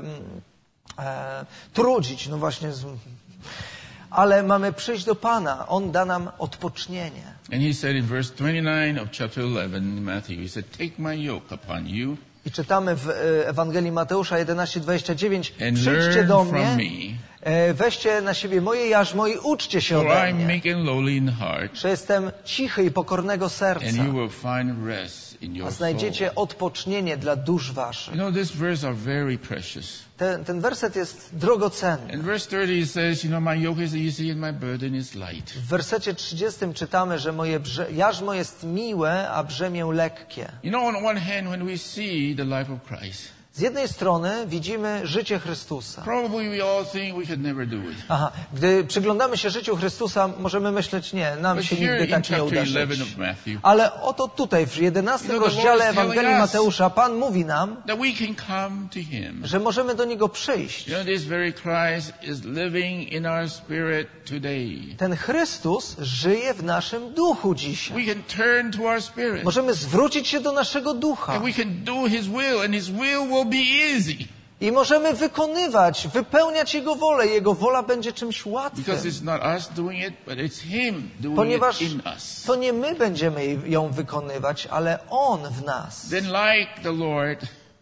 y, e, trudzić, no właśnie, z, ale mamy przyjść do Pana. On da nam odpocznienie. And he said in verse twenty-nine of chapter eleven in Matthew, he said, take my yoke upon you I czytamy w y, Ewangelii Mateusza jedenaście dwadzieścia dziewięć: and przyjdźcie learn do from mnie, me, e, weźcie na siebie moje jarzmo i uczcie się for ode I am mnie, meek and lowly in heart, że jestem cichy i pokornego serca, and you will find rest in a your soul. znajdziecie odpocznienie dla dusz You waszych. know, these verses are very precious. Ten, ten werset jest drogocenny. In verse thirty it says, you know, my yoke is easy and my burden is light. W wersecie trzydziestym czytamy, że moje brze- jarzmo jest miłe, a brzemię lekkie. You know, on one hand, when we see the life of Christ, Z jednej strony widzimy życie Chrystusa. probably we all think we could never do it. Aha, gdy przyglądamy się życiu Chrystusa, możemy myśleć, nie, nam But się here nigdy in tak nie chapter uda eleven żyć. of Matthew, Ale oto tutaj, w jedenastym You know, the Lord rozdziale is telling Ewangelii us Mateusza, Pan mówi nam, that we can come to him. że możemy do Niego przyjść. You know, this very Christ is living in our spirit today. Ten Chrystus żyje w naszym duchu dzisiaj. We can turn to our spirit. Możemy zwrócić się do naszego ducha. And we can do his will, and his will will be easy. I możemy wykonywać, wypełniać Jego wolę. Jego wola będzie czymś łatwym. Because it's not us doing it, but it's him doing Ponieważ it in us. to nie my będziemy ją wykonywać, ale On w nas. Then like the Lord,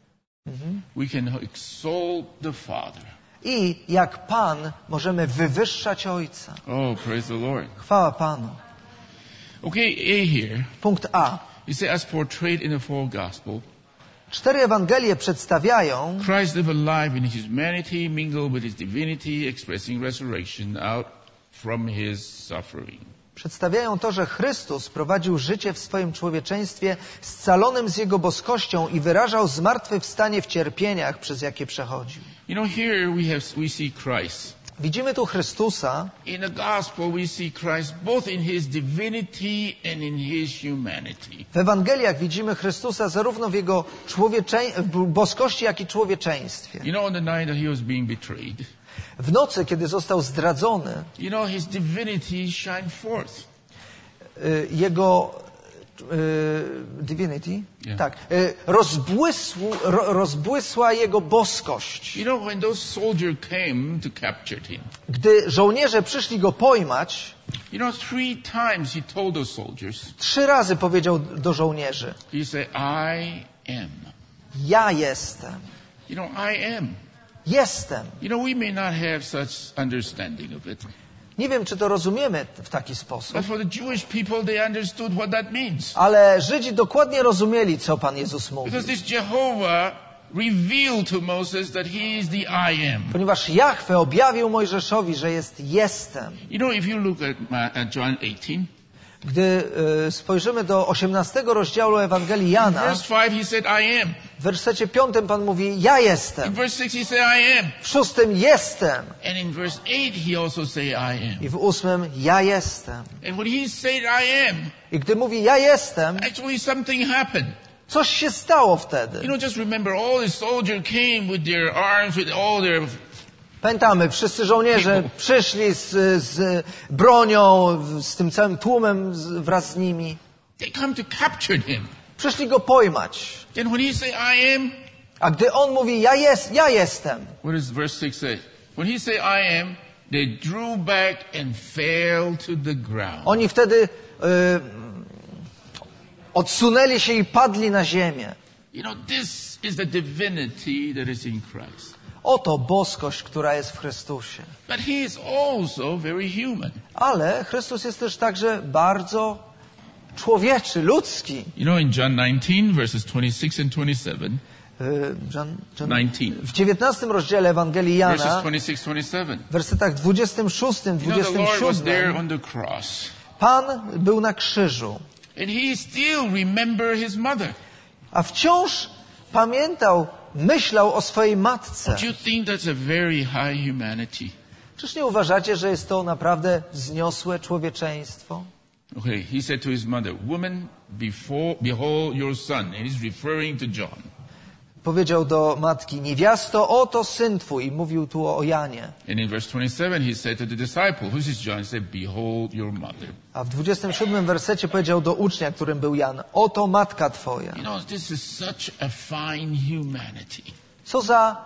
we can exalt the Father. I jak Pan możemy wywyższać Ojca. Oh, praise the Lord. Chwała Panu. Okay, A here. Punkt A. You say, as portrayed in the fourth gospel, Cztery Ewangelie przedstawiają, Christ lived a life in his humanity, mingled with his divinity, expressing resurrection out from his suffering. Przedstawiają to, że Chrystus prowadził życie w swoim człowieczeństwie scalonym z Jego boskością i wyrażał zmartwychwstanie w cierpieniach, przez jakie przechodził. You know, here we have we see Christ. Widzimy tu Chrystusa. In the gospel we see Christ both in his divinity and in his humanity. W Ewangeliach widzimy Chrystusa zarówno w Jego człowiecze... w boskości, jak i człowieczeństwie. You know, on the night that he was being betrayed, W nocy, kiedy został zdradzony, you know, his divinity shined forth. y, Jego y, divinity, Yeah. tak, y, rozbłysł, ro, rozbłysła Jego boskość. You know, when those soldiers came to capture him, Gdy żołnierze przyszli Go pojmać, you know, three times he told those soldiers, trzy razy powiedział do żołnierzy: he said, I am. ja jestem, You know, I am. jestem. You know, we may not have such understanding of it, Nie wiem, czy to rozumiemy w taki sposób, but for the Jewish people, they understood what that means. ale Żydzi dokładnie rozumieli, co Pan Jezus mówi. Because this Jehovah revealed to Moses that he is the I am. Ponieważ Jahwe objawił Mojżeszowi, że jest jestem. You know, if you look at, Ma- at John eighteen, Gdy y, spojrzymy do osiemnastego rozdziału Ewangelii in Jana, verse five he said, I am. w wersecie piątym Pan mówi: ja In jestem. verse six he said, I am. W szóstym: jestem. And in verse eight he also said, I am. I w ósmym: ja jestem. And when he said, I am, I gdy mówi ja jestem, actually something happened. coś się stało wtedy. You know, just remember, all the soldiers came with their arms, with all their... Pamiętamy, wszyscy żołnierze przyszli z, z bronią, z tym całym tłumem z, wraz z nimi. They come to capture him. Przyszli Go pojmać. Then when he said, I am, A gdy On mówi ja, jest, ja jestem, what does verse six say? When he said, I am, they drew back and fell to the ground. oni wtedy y, odsunęli się i padli na ziemię. You know, this is the divinity that is in Christ. Oto boskość, która jest w Chrystusie. But he is also very human. Ale Chrystus jest też także bardzo człowieczy, ludzki. You know, in John nineteen, verses twenty-six and twenty-seven, Y, John, John, nineteen, w dziewiętnastym rozdziale Ewangelii verses Jana, twenty-six, twenty-seven, w wersetach dwudziestym szóstym, you know, the dwudziestym Lord was there siódmym, on the cross. Pan był na krzyżu, And he still remembered his mother. a wciąż pamiętał, myślał o swojej matce. Do you think that's a very high humanity? Czyż nie uważacie, że jest to naprawdę wzniosłe człowieczeństwo? Okay, he said to his mother, woman, before, behold your son. And he's referring to John. Powiedział do matki: niewiasto, oto syn twój. I mówił tu o Janie. And in verse twenty-seven, he said to the disciple, who's this John? He said, behold your mother. A w dwudziestym siódmym wersecie powiedział do ucznia, którym był Jan: oto matka twoja. You know, this is such a fine humanity. Co za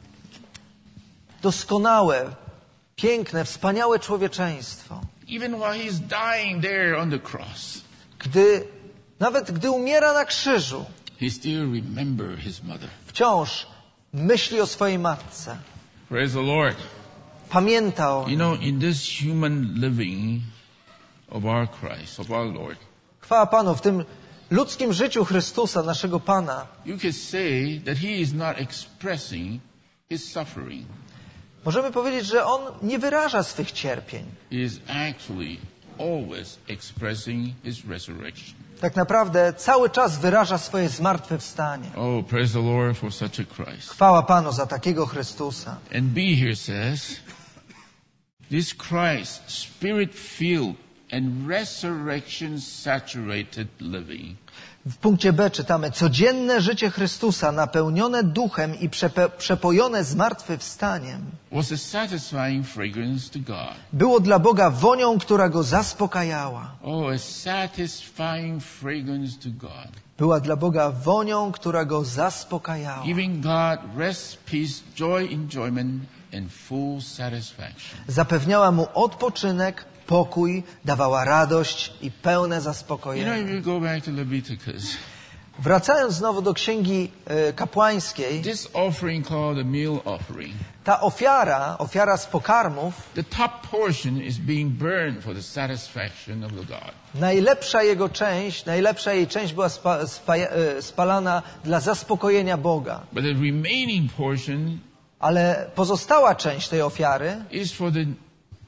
doskonałe, piękne, wspaniałe człowieczeństwo. Even while he's dying there on the cross, Gdy, nawet gdy umiera na krzyżu, he still remembers his mother. wciąż myśli o swojej matce. Praise the Lord. Pamięta o You niej. know, in this human living of our Christ, of our Lord, Chwała Panu, w tym ludzkim życiu Chrystusa, naszego Pana, you can say that he is not expressing his suffering. możemy powiedzieć, że On nie wyraża swych cierpień. He is actually always expressing his resurrection. Tak naprawdę cały czas wyraża swoje zmartwychwstanie. Oh, praise the Lord for such a Christ. Chwała Panu za takiego Chrystusa. And B here says, this Christ, spirit-filled and resurrection-saturated living, W punkcie B czytamy: codzienne życie Chrystusa, napełnione duchem i przepe- przepojone zmartwychwstaniem, was a satisfying fragrance to God. było dla Boga wonią, która Go zaspokajała. Oh, a satisfying fragrance to God. Była dla Boga wonią, która Go zaspokajała. Giving God rest, peace, joy, enjoyment, and full satisfaction. Zapewniała Mu odpoczynek, pokój, dawała radość i pełne You know, zaspokojenie. if you go back to Leviticus, Wracając znowu do księgi e, kapłańskiej, this offering called the meal offering, ta ofiara, ofiara z pokarmów, the top portion is being burned for the satisfaction of the God. najlepsza jego część, najlepsza jej część była spa, spa, e, spalana dla zaspokojenia Boga. But the remaining portion Ale pozostała część tej ofiary is for the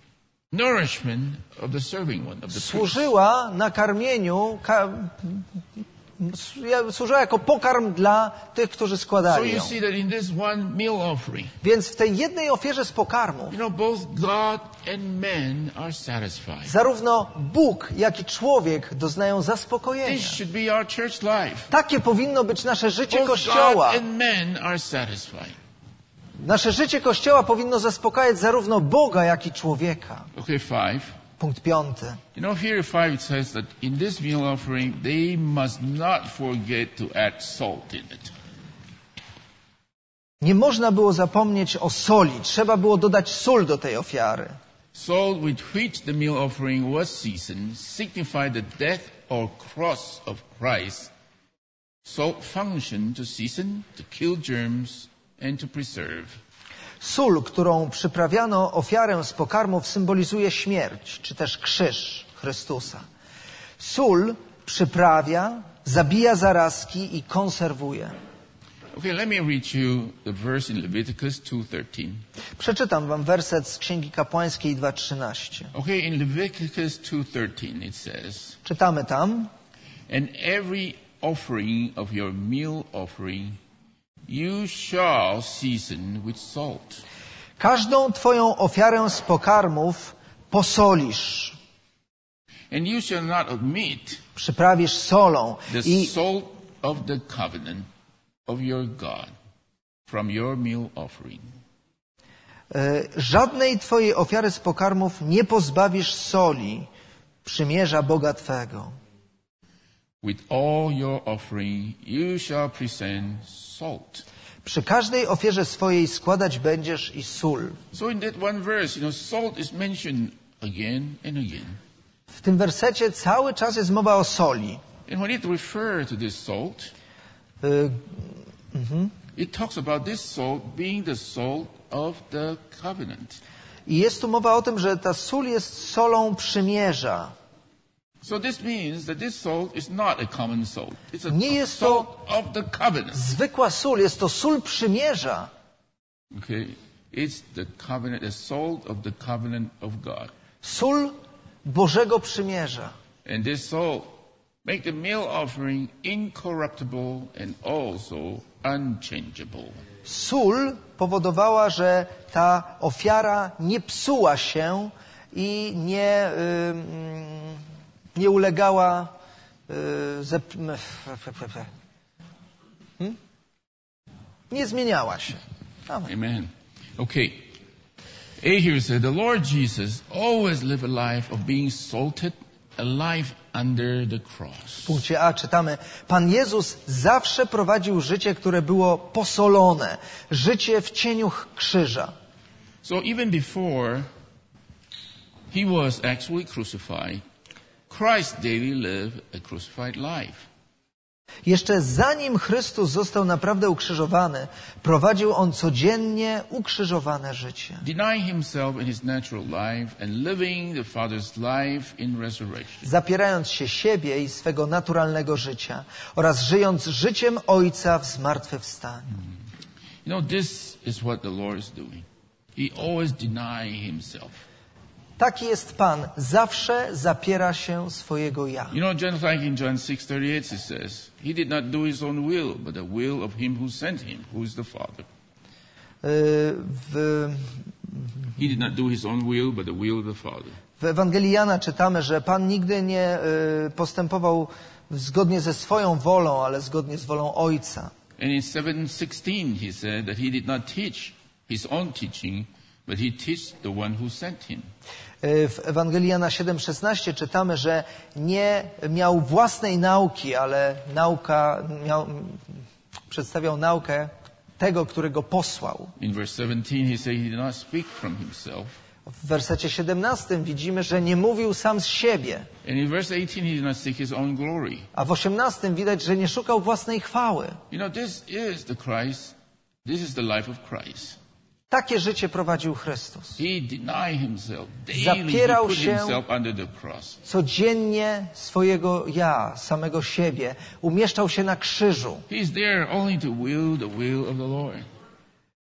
nourishment of the serving one, of the priest. Służyła nakarmieniu, ka, służyła jako pokarm dla tych, którzy So składali you ją. see that in this one meal offering, Więc w tej jednej ofierze z pokarmów you know, both God and men are satisfied. zarówno Bóg, jak i człowiek doznają zaspokojenia. This should be our church life. Takie powinno być nasze życie Both Kościoła. God and men are satisfied. Nasze życie Kościoła powinno zaspokajać zarówno Boga, jak i człowieka. Okay, five. Punkt piąty. You know, here five it says that in this meal offering, they must not forget to add salt in it. Nie można było zapomnieć o soli. Trzeba było dodać sól do tej ofiary. Salt with which the meal offering was seasoned signified the death or cross of Christ. Salt functioned to season, to kill germs, and to preserve. Sól, którą przyprawiano ofiarę z pokarmów, symbolizuje śmierć, czy też krzyż Chrystusa. Sól przyprawia, zabija zarazki i konserwuje. Okay, let me read you the verse in Leviticus two thirteen. Przeczytam wam werset z Księgi Kapłańskiej dwa trzynaście. Okay, in Leviticus two thirteen it says, Czytamy tam: and every offering of your meal offering you shall season with salt. każdą twoją ofiarę z pokarmów posolisz, And you shall not omit przyprawisz solą the i salt of the covenant of your God from your meal offering. e, żadnej twojej ofiary z pokarmów nie pozbawisz soli, przymierza Boga twego. With all your offering you shall present salt. Przy każdej ofierze swojej składać będziesz i sól. So in that one verse, you know, salt is mentioned again and again. W tym wersecie cały czas jest mowa o soli. And when it refers to this salt, Y, it talks about this salt being the salt of the covenant. I jest tu mowa o tym, że ta sól jest solą przymierza. So this means that this salt is not a common salt. It's a Nie jest salt to of the covenant. zwykła sól, jest to sól przymierza. Okay? It's the covenant, the salt of the covenant of God. Sól Bożego przymierza. And this salt make the meal offering incorruptible and also unchangeable. Sól powodowała, że ta ofiara nie psuła się i nie, y, nie ulegała y, zep... hmm? nie zmieniała się. Amen. Amen. Okay. A here said, the Lord Jesus always lived a life of being salted, a life under the cross. W punkcie A czytamy: Pan Jezus zawsze prowadził życie, które było posolone, życie w cieniu krzyża. So even before he was actually crucified, Christ daily lived a crucified life. Jeszcze zanim Chrystus został naprawdę ukrzyżowany, prowadził On codziennie ukrzyżowane życie. Denying himself in his natural life and living the Father's life in resurrection. Zapierając się siebie i swego naturalnego życia oraz żyjąc życiem Ojca w zmartwychwstaniu. You know, this is what the Lord is doing. He always denies himself. Taki jest Pan. Zawsze zapiera się swojego ja. You know, just like in John six thirty-eight it says, he did not do his own will, but the will of him who sent him, who is the Father. W, He did not do his own will, but the will of the Father. w Ewangelii Jana czytamy, że Pan nigdy nie y, postępował zgodnie ze swoją wolą, ale zgodnie z wolą Ojca. And in seven sixteen he said that he did not teach his own teaching, but he taught the one who sent him. W Ewangelii Jana siedem szesnaście czytamy, że nie miał własnej nauki, ale nauka miał, przedstawiał naukę tego, którego posłał. In verse seventeen he said he did not speak from himself. W wersecie siedemnastym widzimy, że nie mówił sam z siebie. And in verse eighteen he did not seek his own glory. A w osiemnastym widać, że nie szukał własnej chwały. You know, this is the Christ, this is the life of Christ. Takie życie prowadził Chrystus. He denied himself. Daily he Zapierał put się himself under the cross. codziennie swojego ja, samego siebie. Umieszczał się na krzyżu. He's there only to will the will of the Lord.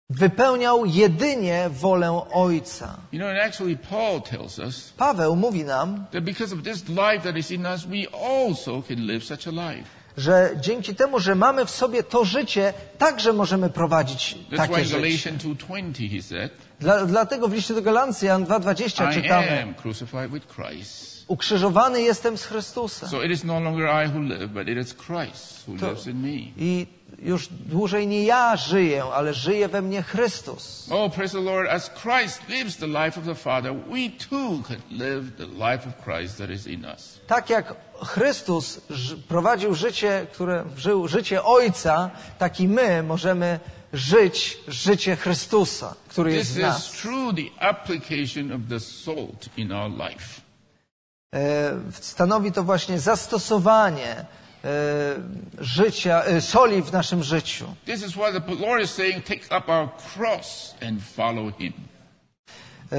wypełniał jedynie wolę Ojca. You know, and actually Paul tells us Paweł mówi nam, that because of this life that is in us, we also can live such a life. że dzięki temu, że mamy w sobie to życie, także możemy prowadzić That's takie why in życie. Galatians two twenty he said, Dla, dlatego w liście do Galancjan dwa dwadzieścia I czytamy: am crucified with Christ. ukrzyżowany jestem z Chrystusa. So it is no longer I who live, but it is Christ who To- lives in me. I już dłużej nie ja żyję, ale żyje we mnie Chrystus. Oh, praise the Lord. As Christ lives the life of the Father, we too can live the life of Christ that is in us. Tak jak Chrystus ż- prowadził życie, które żył życie Ojca, tak i my możemy żyć życie Chrystusa, który jest This w is nas. true the application of the salt in our life. E, Stanowi to właśnie zastosowanie e, życia, e, soli w naszym życiu. This is why the Lord is saying, take up our cross and follow Him. E,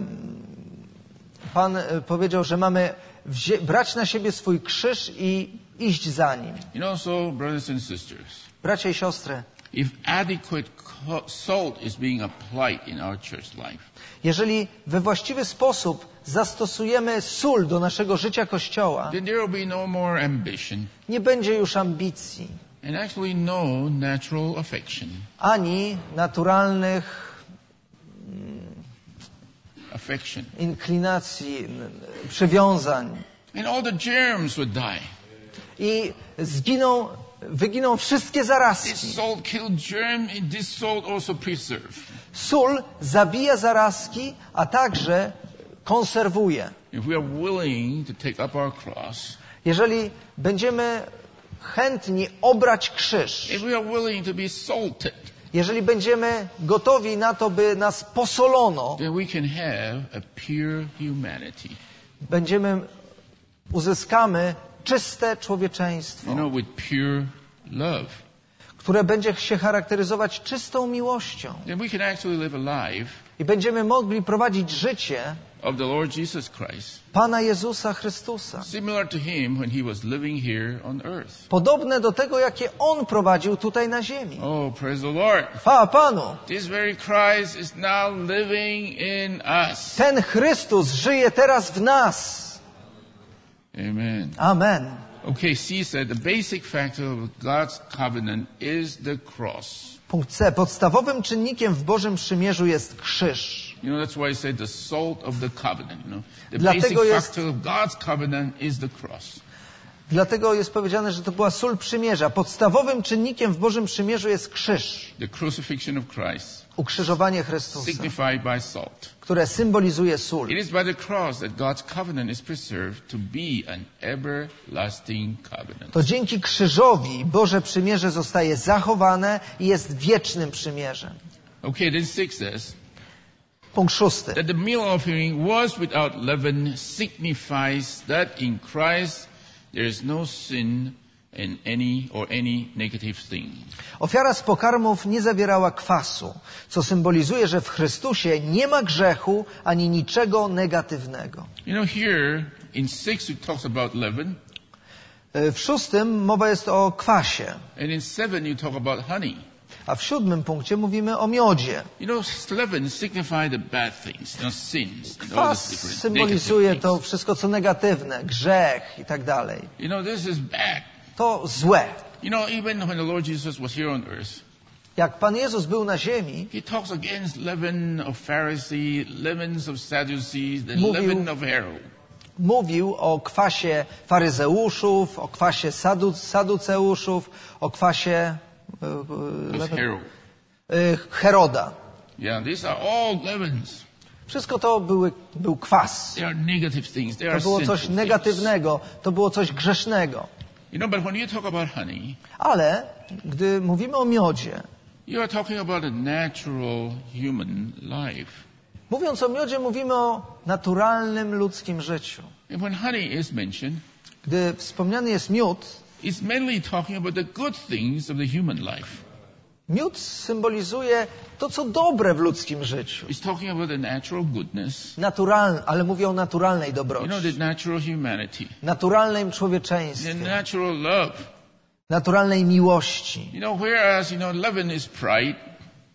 Pan e, powiedział, że mamy wzie- brać na siebie swój krzyż i iść za Nim. You know, so brothers and sisters, Bracia i siostry, if adequate co- salt is being applied in our church life, jeżeli we właściwy sposób zastosujemy sól do naszego życia Kościoła, then there will be no more ambition nie będzie już ambicji, and actually no natural affection. ani naturalnych Affection. inklinacji, n- przywiązań. And all the germs would die. I zginą, wyginą wszystkie This zarazki. salt killed germ, and this salt also preserve. Sól zabija zarazki, a także konserwuje. If we are willing to take up our cross, Jeżeli będziemy chętni obrać krzyż, if we are willing to be salted, jeżeli będziemy gotowi na to, by nas posolono, then we can have a pure humanity. będziemy, uzyskamy czyste człowieczeństwo, You know, with pure love. które będzie się charakteryzować czystą miłością. Then we can actually live a life I będziemy mogli prowadzić życie of the Lord Jesus Christ, Pana Jezusa Chrystusa. similar to Him when He was living here on earth. Podobne do tego, jakie On prowadził tutaj na ziemi. Oh, praise the Lord. Chwała Panu! This very Christ is now living in us. Ten Chrystus żyje teraz w nas. Amen. Amen. Okay, C said the basic factor of God's covenant is the cross. Punkt C. Podstawowym czynnikiem w Bożym Przymierzu jest krzyż. You know, that's why I said the salt of the covenant. You know, the Dlatego basic jest- factor of God's covenant is the cross. Dlatego jest powiedziane, że to była sól przymierza. Podstawowym czynnikiem w Bożym Przymierzu jest krzyż. The crucifixion of Christ, Ukrzyżowanie Chrystusa, signified by salt. które symbolizuje sól. It is by the cross that God's covenant is preserved to be an everlasting covenant. To dzięki krzyżowi Boże Przymierze zostaje zachowane i jest wiecznym przymierzem. Okay, then six says Punkt szósty. that the meal offering was without leaven signifies that in Christ there is no sin in any or any negative thing. Ofiara z pokarmów nie zawierała kwasu, co symbolizuje, że w Chrystusie nie ma grzechu ani niczego negatywnego. You know, here in six it talks about leaven, W szóstym mowa jest o kwasie, and in seven you talk about honey. a w siódmym punkcie mówimy o miodzie. You know, leaven signify the bad things, you know, sins, and all Kwas these different symbolizuje negative to things. wszystko, co negatywne, grzech i tak dalej. You know, this is bad. To złe. You know, even when the Lord Jesus was here on earth, Jak Pan Jezus był na ziemi, He talks against leaven of Pharisee, leavens of Sadducees, the Mówił- leaven of Herod. mówił o kwasie faryzeuszów, o kwasie sadu, saduceuszów, o kwasie e, e, Of Herod. e, Heroda. Yeah, these are all leavens. Wszystko to były, był kwas. They are negative things. They To are było sinful coś things. negatywnego, to było coś grzesznego. You know, but when you talk about honey, Ale gdy mówimy o miodzie, you are talking about a natural human life. mówiąc o miodzie, mówimy o naturalnym ludzkim życiu. And when honey is mentioned, Gdy wspomniany jest miód, it's mainly talking about the good things of the human life. miód symbolizuje to, co dobre w ludzkim życiu. It's talking about the natural goodness, Naturalne, ale mówię o naturalnej you know, dobroci, the natural humanity, naturalnym the człowieczeństwie, natural love. naturalnej miłości. You know, whereas, you know, leaven is pride,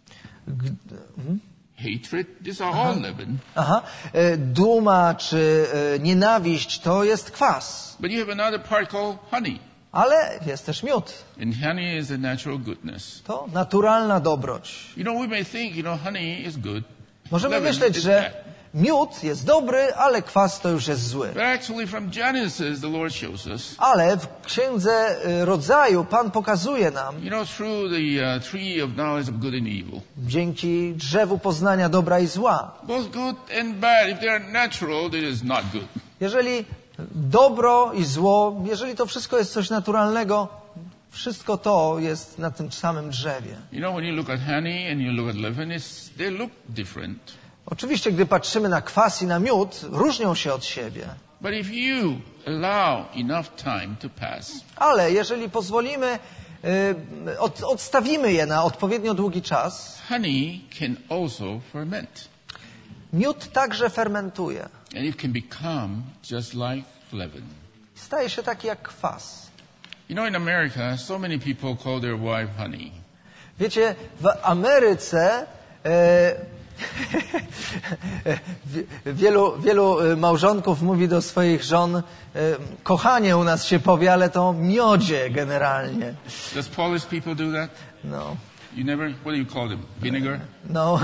Hatred, these are all leaven. Aha. E, Duma czy e, nienawiść to jest kwas. But you have another part called honey. Ale jest też miód. And honey is a natural goodness. To naturalna dobroć. You know, we may think, you know, honey is good. Możemy Leaven myśleć, is że bad. miód jest dobry, ale kwas to już jest zły. But actually from Genesis, the Lord shows us, Ale w Księdze y, Rodzaju Pan pokazuje nam, you know, through the uh, tree of knowledge of good and evil, dzięki drzewu poznania dobra i zła, both good and bad, if they are natural, it is not good. jeżeli dobro i zło, jeżeli to wszystko jest coś naturalnego, wszystko to jest na tym samym drzewie. You know, when you look at honey and you look at leaven, it's, they look different. Oczywiście, gdy patrzymy na kwas i na miód, różnią się od siebie. But if you allow enough time to pass, Ale jeżeli pozwolimy, y, od, odstawimy je na odpowiednio długi czas, honey can also ferment. miód także fermentuje. And it can become just like leaven. Staje się taki jak kwas. You know, in America, so many people call their wife honey. Wiecie, w Ameryce e, wielu, wielu małżonków mówi do swoich żon, e, kochanie u nas się powie, ale to miodzie generalnie. Does Polish people do that? No. You never, what do you call them? Vinegar? No.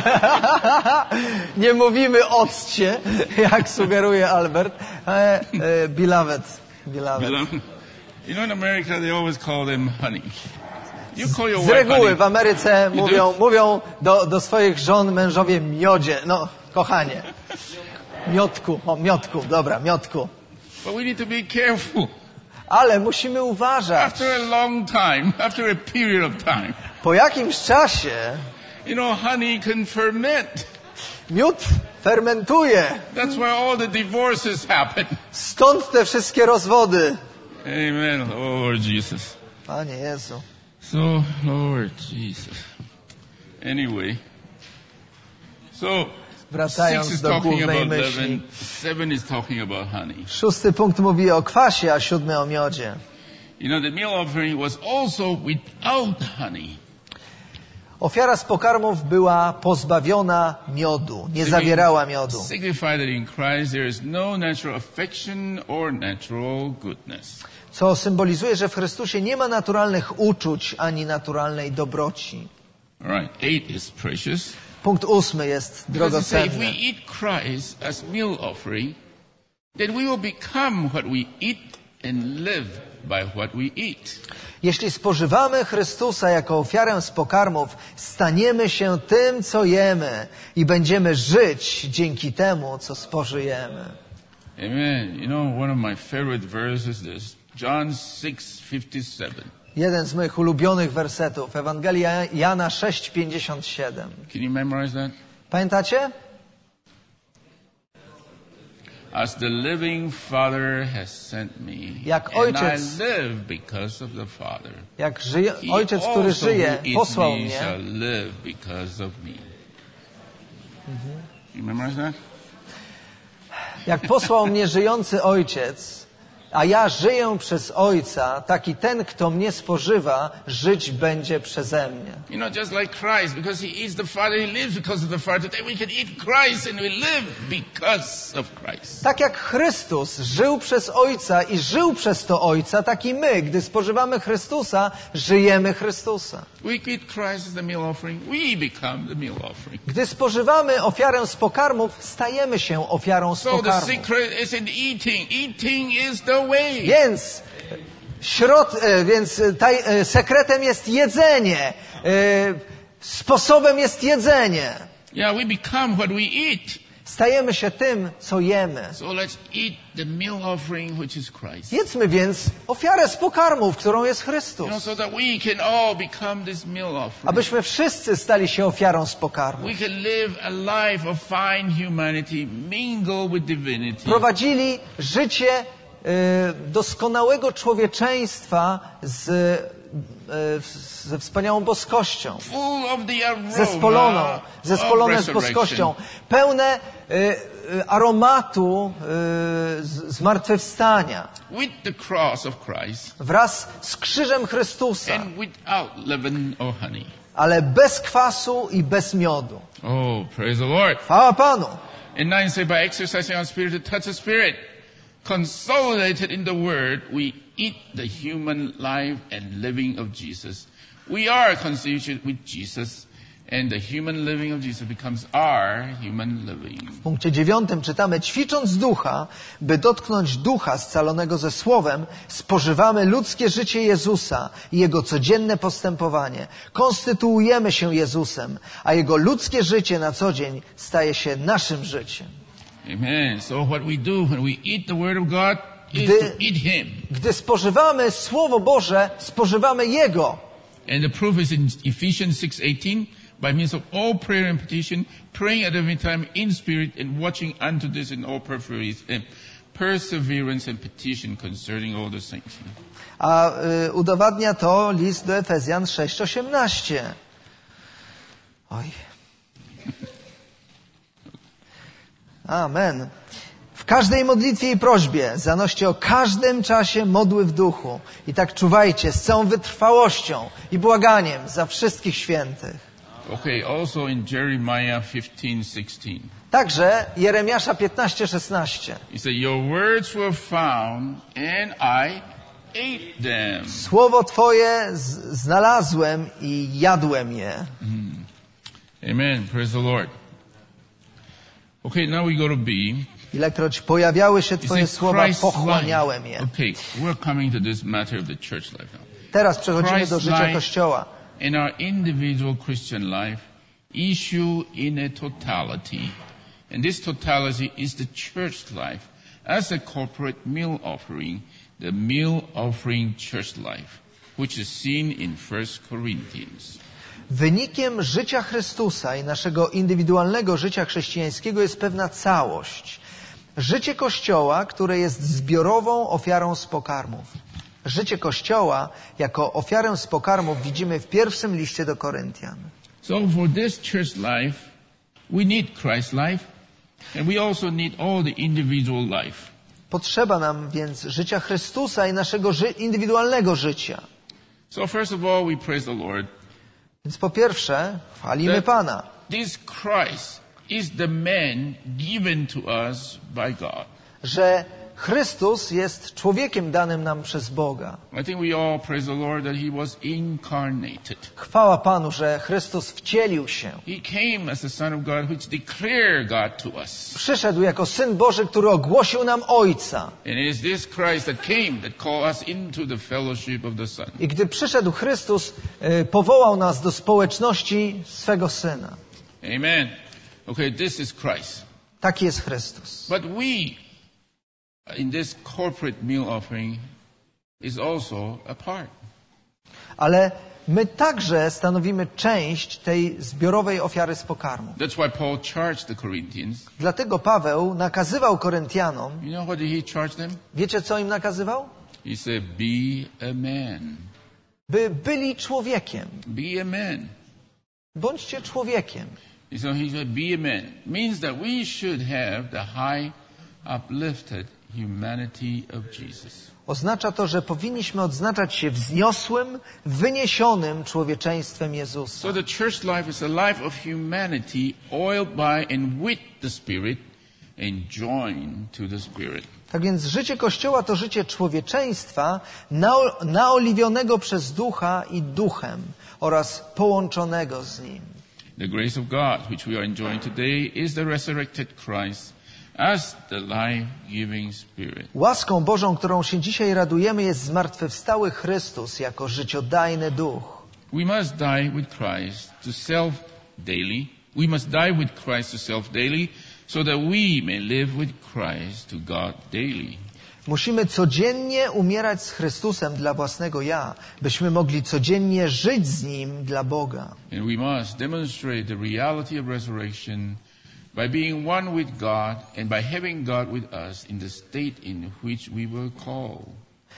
Nie mówimy occie, jak sugeruje Albert. E, e, beloved. Beloved. You know, in America, they always call them honey. You call your Z wife reguły honey. w Ameryce mówią, mówią do, do swoich żon mężowie miodzie. No, kochanie. Miodku, o miodku, dobra, miodku. But we need to be careful. Ale musimy uważać. After a long time, after a period of time, Po jakimś czasie you know, honey can ferment. miód fermentuje. That's why all the divorces happen. Stąd te wszystkie rozwody. Amen, Lord Jesus. Panie Jezu. So, Lord Jesus. Anyway, so Wracając six is do talking głównej about myśli. leaven, seven is talking about honey. Szósty punkt mówi o kwasie, a siódmy o miodzie. You know, the meal offering was also without honey. Ofiara z pokarmów była pozbawiona miodu, nie zawierała miodu. Signify that in Christ there is no natural affection or natural goodness. Co symbolizuje, że w Chrystusie nie ma naturalnych uczuć ani naturalnej dobroci. All right, eight is precious. Punkt ósmy jest Because it says, if we drogocenny. eat Christ as meal offering, then we will become what we eat and live by what we eat. Jeśli spożywamy Chrystusa jako ofiarę z pokarmów, staniemy się tym, co jemy i będziemy żyć dzięki temu, co spożyjemy. Amen. You know, one of my favorite verses is this. John six fifty-seven. Jeden z moich ulubionych wersetów, Ewangelia Jana sześć pięćdziesiąt siedem. Can you memorize that? Pamiętacie? As the living Father has sent me, Jak and Ojciec- I live because of the Father. Jak żyje, He Ojciec, który also żyje, who eats posłał me mnie. shall live because of me. You memorize that? Jak posłał mnie żyjący Ojciec, a ja żyję przez Ojca, taki ten, kto mnie spożywa, żyć będzie przeze mnie. You know, just like Christ, because he eats the Father, he lives because of the Father. Today we can eat Christ and we live because of Christ. Tak jak Chrystus żył przez Ojca i żył przez to Ojca, tak i my, gdy spożywamy Chrystusa, żyjemy Chrystusa. We eat Christ as the meal offering. We become the meal offering. Gdy spożywamy ofiarę z pokarmów, stajemy się ofiarą z So the pokarmów. secret is in eating. Eating is the way. Więc, środ, e, więc taj, e, sekretem jest jedzenie. E, sposobem jest jedzenie. Yeah, we become what we eat. Stajemy się tym, co jemy. So let's eat the meal offering, which is Christ. Jedzmy więc ofiarę z pokarmów, którą jest You know, Chrystus. so that we can all become this meal offering. Abyśmy wszyscy stali się ofiarą z pokarmów. We can live a life of fine humanity, mingle with divinity. Prowadzili życie e, doskonałego człowieczeństwa z, e, ze wspaniałą boskością. Full of the aroma Zespoloną, of zespolone z resurrection. boskością. Pełne e, y, aromatu y, z- zmartwychwstania. with the cross of Christ Wraz z krzyżem Chrystusa, and without leaven or honey. ale bez kwasu i bez miodu. Oh, praise the Lord. Chwała Panu. And nine say, by exercising our spirit to touch the spirit, consolidated in the word, we eat the human life and living of Jesus. We are constituted with Jesus, and the human living of Jesus becomes our human living. W punkcie dziewiątym czytamy, ćwicząc ducha, by dotknąć ducha scalonego ze słowem, spożywamy ludzkie życie Jezusa i Jego codzienne postępowanie. Konstytuujemy się Jezusem, a Jego ludzkie życie na co dzień staje się naszym życiem. Amen. So what we do when we eat the word of God is Gdy- to eat Him. Gdy spożywamy Słowo Boże, spożywamy Jego. And the proof is in Ephesians six eighteen, by means of all prayer and petition, praying at every time in spirit and watching unto this in all perseverance and perseverance and petition concerning all the saints. A y, udowadnia to list do Efezjan sześć osiemnaście. Oj. Amen. W każdej modlitwie i prośbie zanoście o każdym czasie modły w duchu. I tak czuwajcie z całą wytrwałością i błaganiem za wszystkich świętych. Okay, also in Jeremiah fifteen sixteen. Także Jeremiasza piętnaście szesnaście. He said, your words were found and I ate them. Słowo Twoje z- znalazłem i jadłem je. Amen. Praise the Lord. Okay, now we go to B. Ilekroć pojawiały się He Twoje said, słowa, Christ's pochłaniałem life. je. Okay, we're coming to this matter of the church life now. Teraz przechodzimy do Christ's życia life Kościoła. in our individual Christian life issue in a totality. And this totality is the church life as a corporate meal offering, the meal offering church life, which is seen in First Corinthians. Wynikiem życia Chrystusa i naszego indywidualnego życia chrześcijańskiego jest pewna całość. Życie Kościoła, które jest zbiorową ofiarą z pokarmów. Życie Kościoła jako ofiarę z pokarmów widzimy w pierwszym liście do Koryntian. So for this church life, we need Christ's life, and we also need all the individual life. Potrzeba nam więc życia Chrystusa i naszego ży- indywidualnego życia. So first of all, we praise the Lord. Więc po pierwsze, chwalimy that Pana, This Christ is the man given to us by God. że Chrystus jest człowiekiem danym nam przez Boga. I think we all praise the Lord that He was incarnated. Chwała Panu, że Chrystus wcielił się. He came as the Son of God, which declared God to us. Przyszedł jako Syn Boży, który ogłosił nam Ojca. And it is this Christ that came that called us into the fellowship of the Son. I gdy przyszedł Chrystus, y, powołał nas do społeczności swego Syna. Amen. Okay, this is Christ. Taki jest Chrystus. But we, in this corporate meal offering, is also a part. Ale my także stanowimy część tej zbiorowej ofiary z pokarmu. That's why Paul charged the Corinthians. Dlatego Paweł nakazywał Koryntianom, You know what did he charge them? wiecie co im nakazywał? He said, be a man. By byli człowiekiem. Be a man. Bądźcie człowiekiem. So he said, be a man. Means that we should have the high, uplifted humanity of Jesus. Oznacza to, że powinniśmy odznaczać się wzniosłym, wyniesionym człowieczeństwem Jezusa. So the church life is a life of humanity oiled by and with the Spirit and joined to the Spirit. Tak więc życie Kościoła to życie człowieczeństwa nao- naoliwionego przez Ducha i Duchem oraz połączonego z Nim. The grace of God, which we are enjoying today, is the resurrected Christ as the life-giving Spirit. Łaską Bożą, którą się dzisiaj radujemy, jest zmartwychwstały Chrystus jako życiodajny Duch. We must die with Christ to self daily. We must die with Christ to self daily, so that we may live with Christ to God daily. Musimy codziennie umierać z Chrystusem dla własnego ja, byśmy mogli codziennie żyć z Nim dla Boga. And we must demonstrate the reality of resurrection by being one with God and by having God with us in the state in which we were called.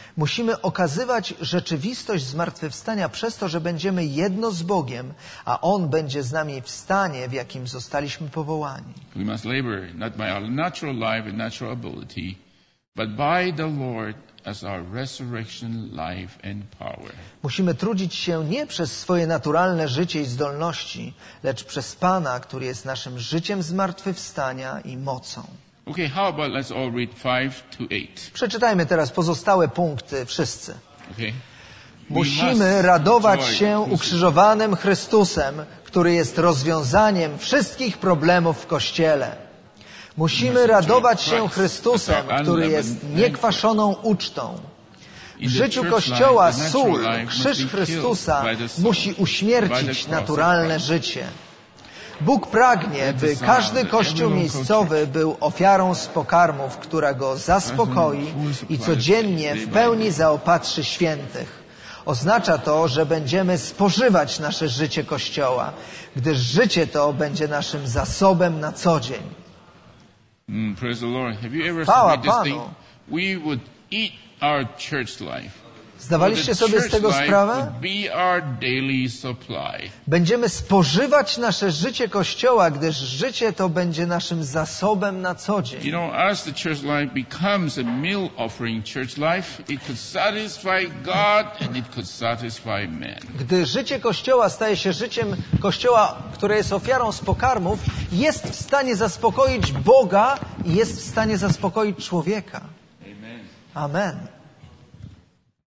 Musimy okazywać rzeczywistość zmartwychwstania przez to, że będziemy jedno z Bogiem, a On będzie z nami w stanie, w jakim zostaliśmy powołani. We must labor not by our natural life and natural ability, but by the Lord as our resurrection life and power. Musimy trudzić się nie przez swoje naturalne życie i zdolności, lecz przez Pana, który jest naszym życiem zmartwychwstania i mocą. Okay, how about let's all read five to eight. Przeczytajmy teraz pozostałe punkty wszyscy. Okay? Musimy radować się ukrzyżowanym Chrystusem, który jest rozwiązaniem wszystkich problemów w Kościele. Musimy radować się Chrystusem, który jest niekwaszoną ucztą. W życiu Kościoła sól, krzyż Chrystusa musi uśmiercić naturalne życie. Bóg pragnie, by każdy kościół miejscowy był ofiarą z pokarmów, która go zaspokoi i codziennie w pełni zaopatrzy świętych. Oznacza to, że będziemy spożywać nasze życie Kościoła, gdyż życie to będzie naszym zasobem na co dzień. Mm, praise the Lord. Have you ever Chwała made this Panu. thing? We would eat our church life. Zdawaliście sobie z tego sprawę? Be our daily supply. Będziemy spożywać nasze życie Kościoła, gdyż życie to będzie naszym zasobem na co You dzień. know, as the church life becomes a meal offering church life, it could satisfy God and it could satisfy men. Gdy życie Kościoła staje się życiem Kościoła, które jest ofiarą z pokarmów, jest w stanie zaspokoić Boga i jest w stanie zaspokoić człowieka. Amen. Amen.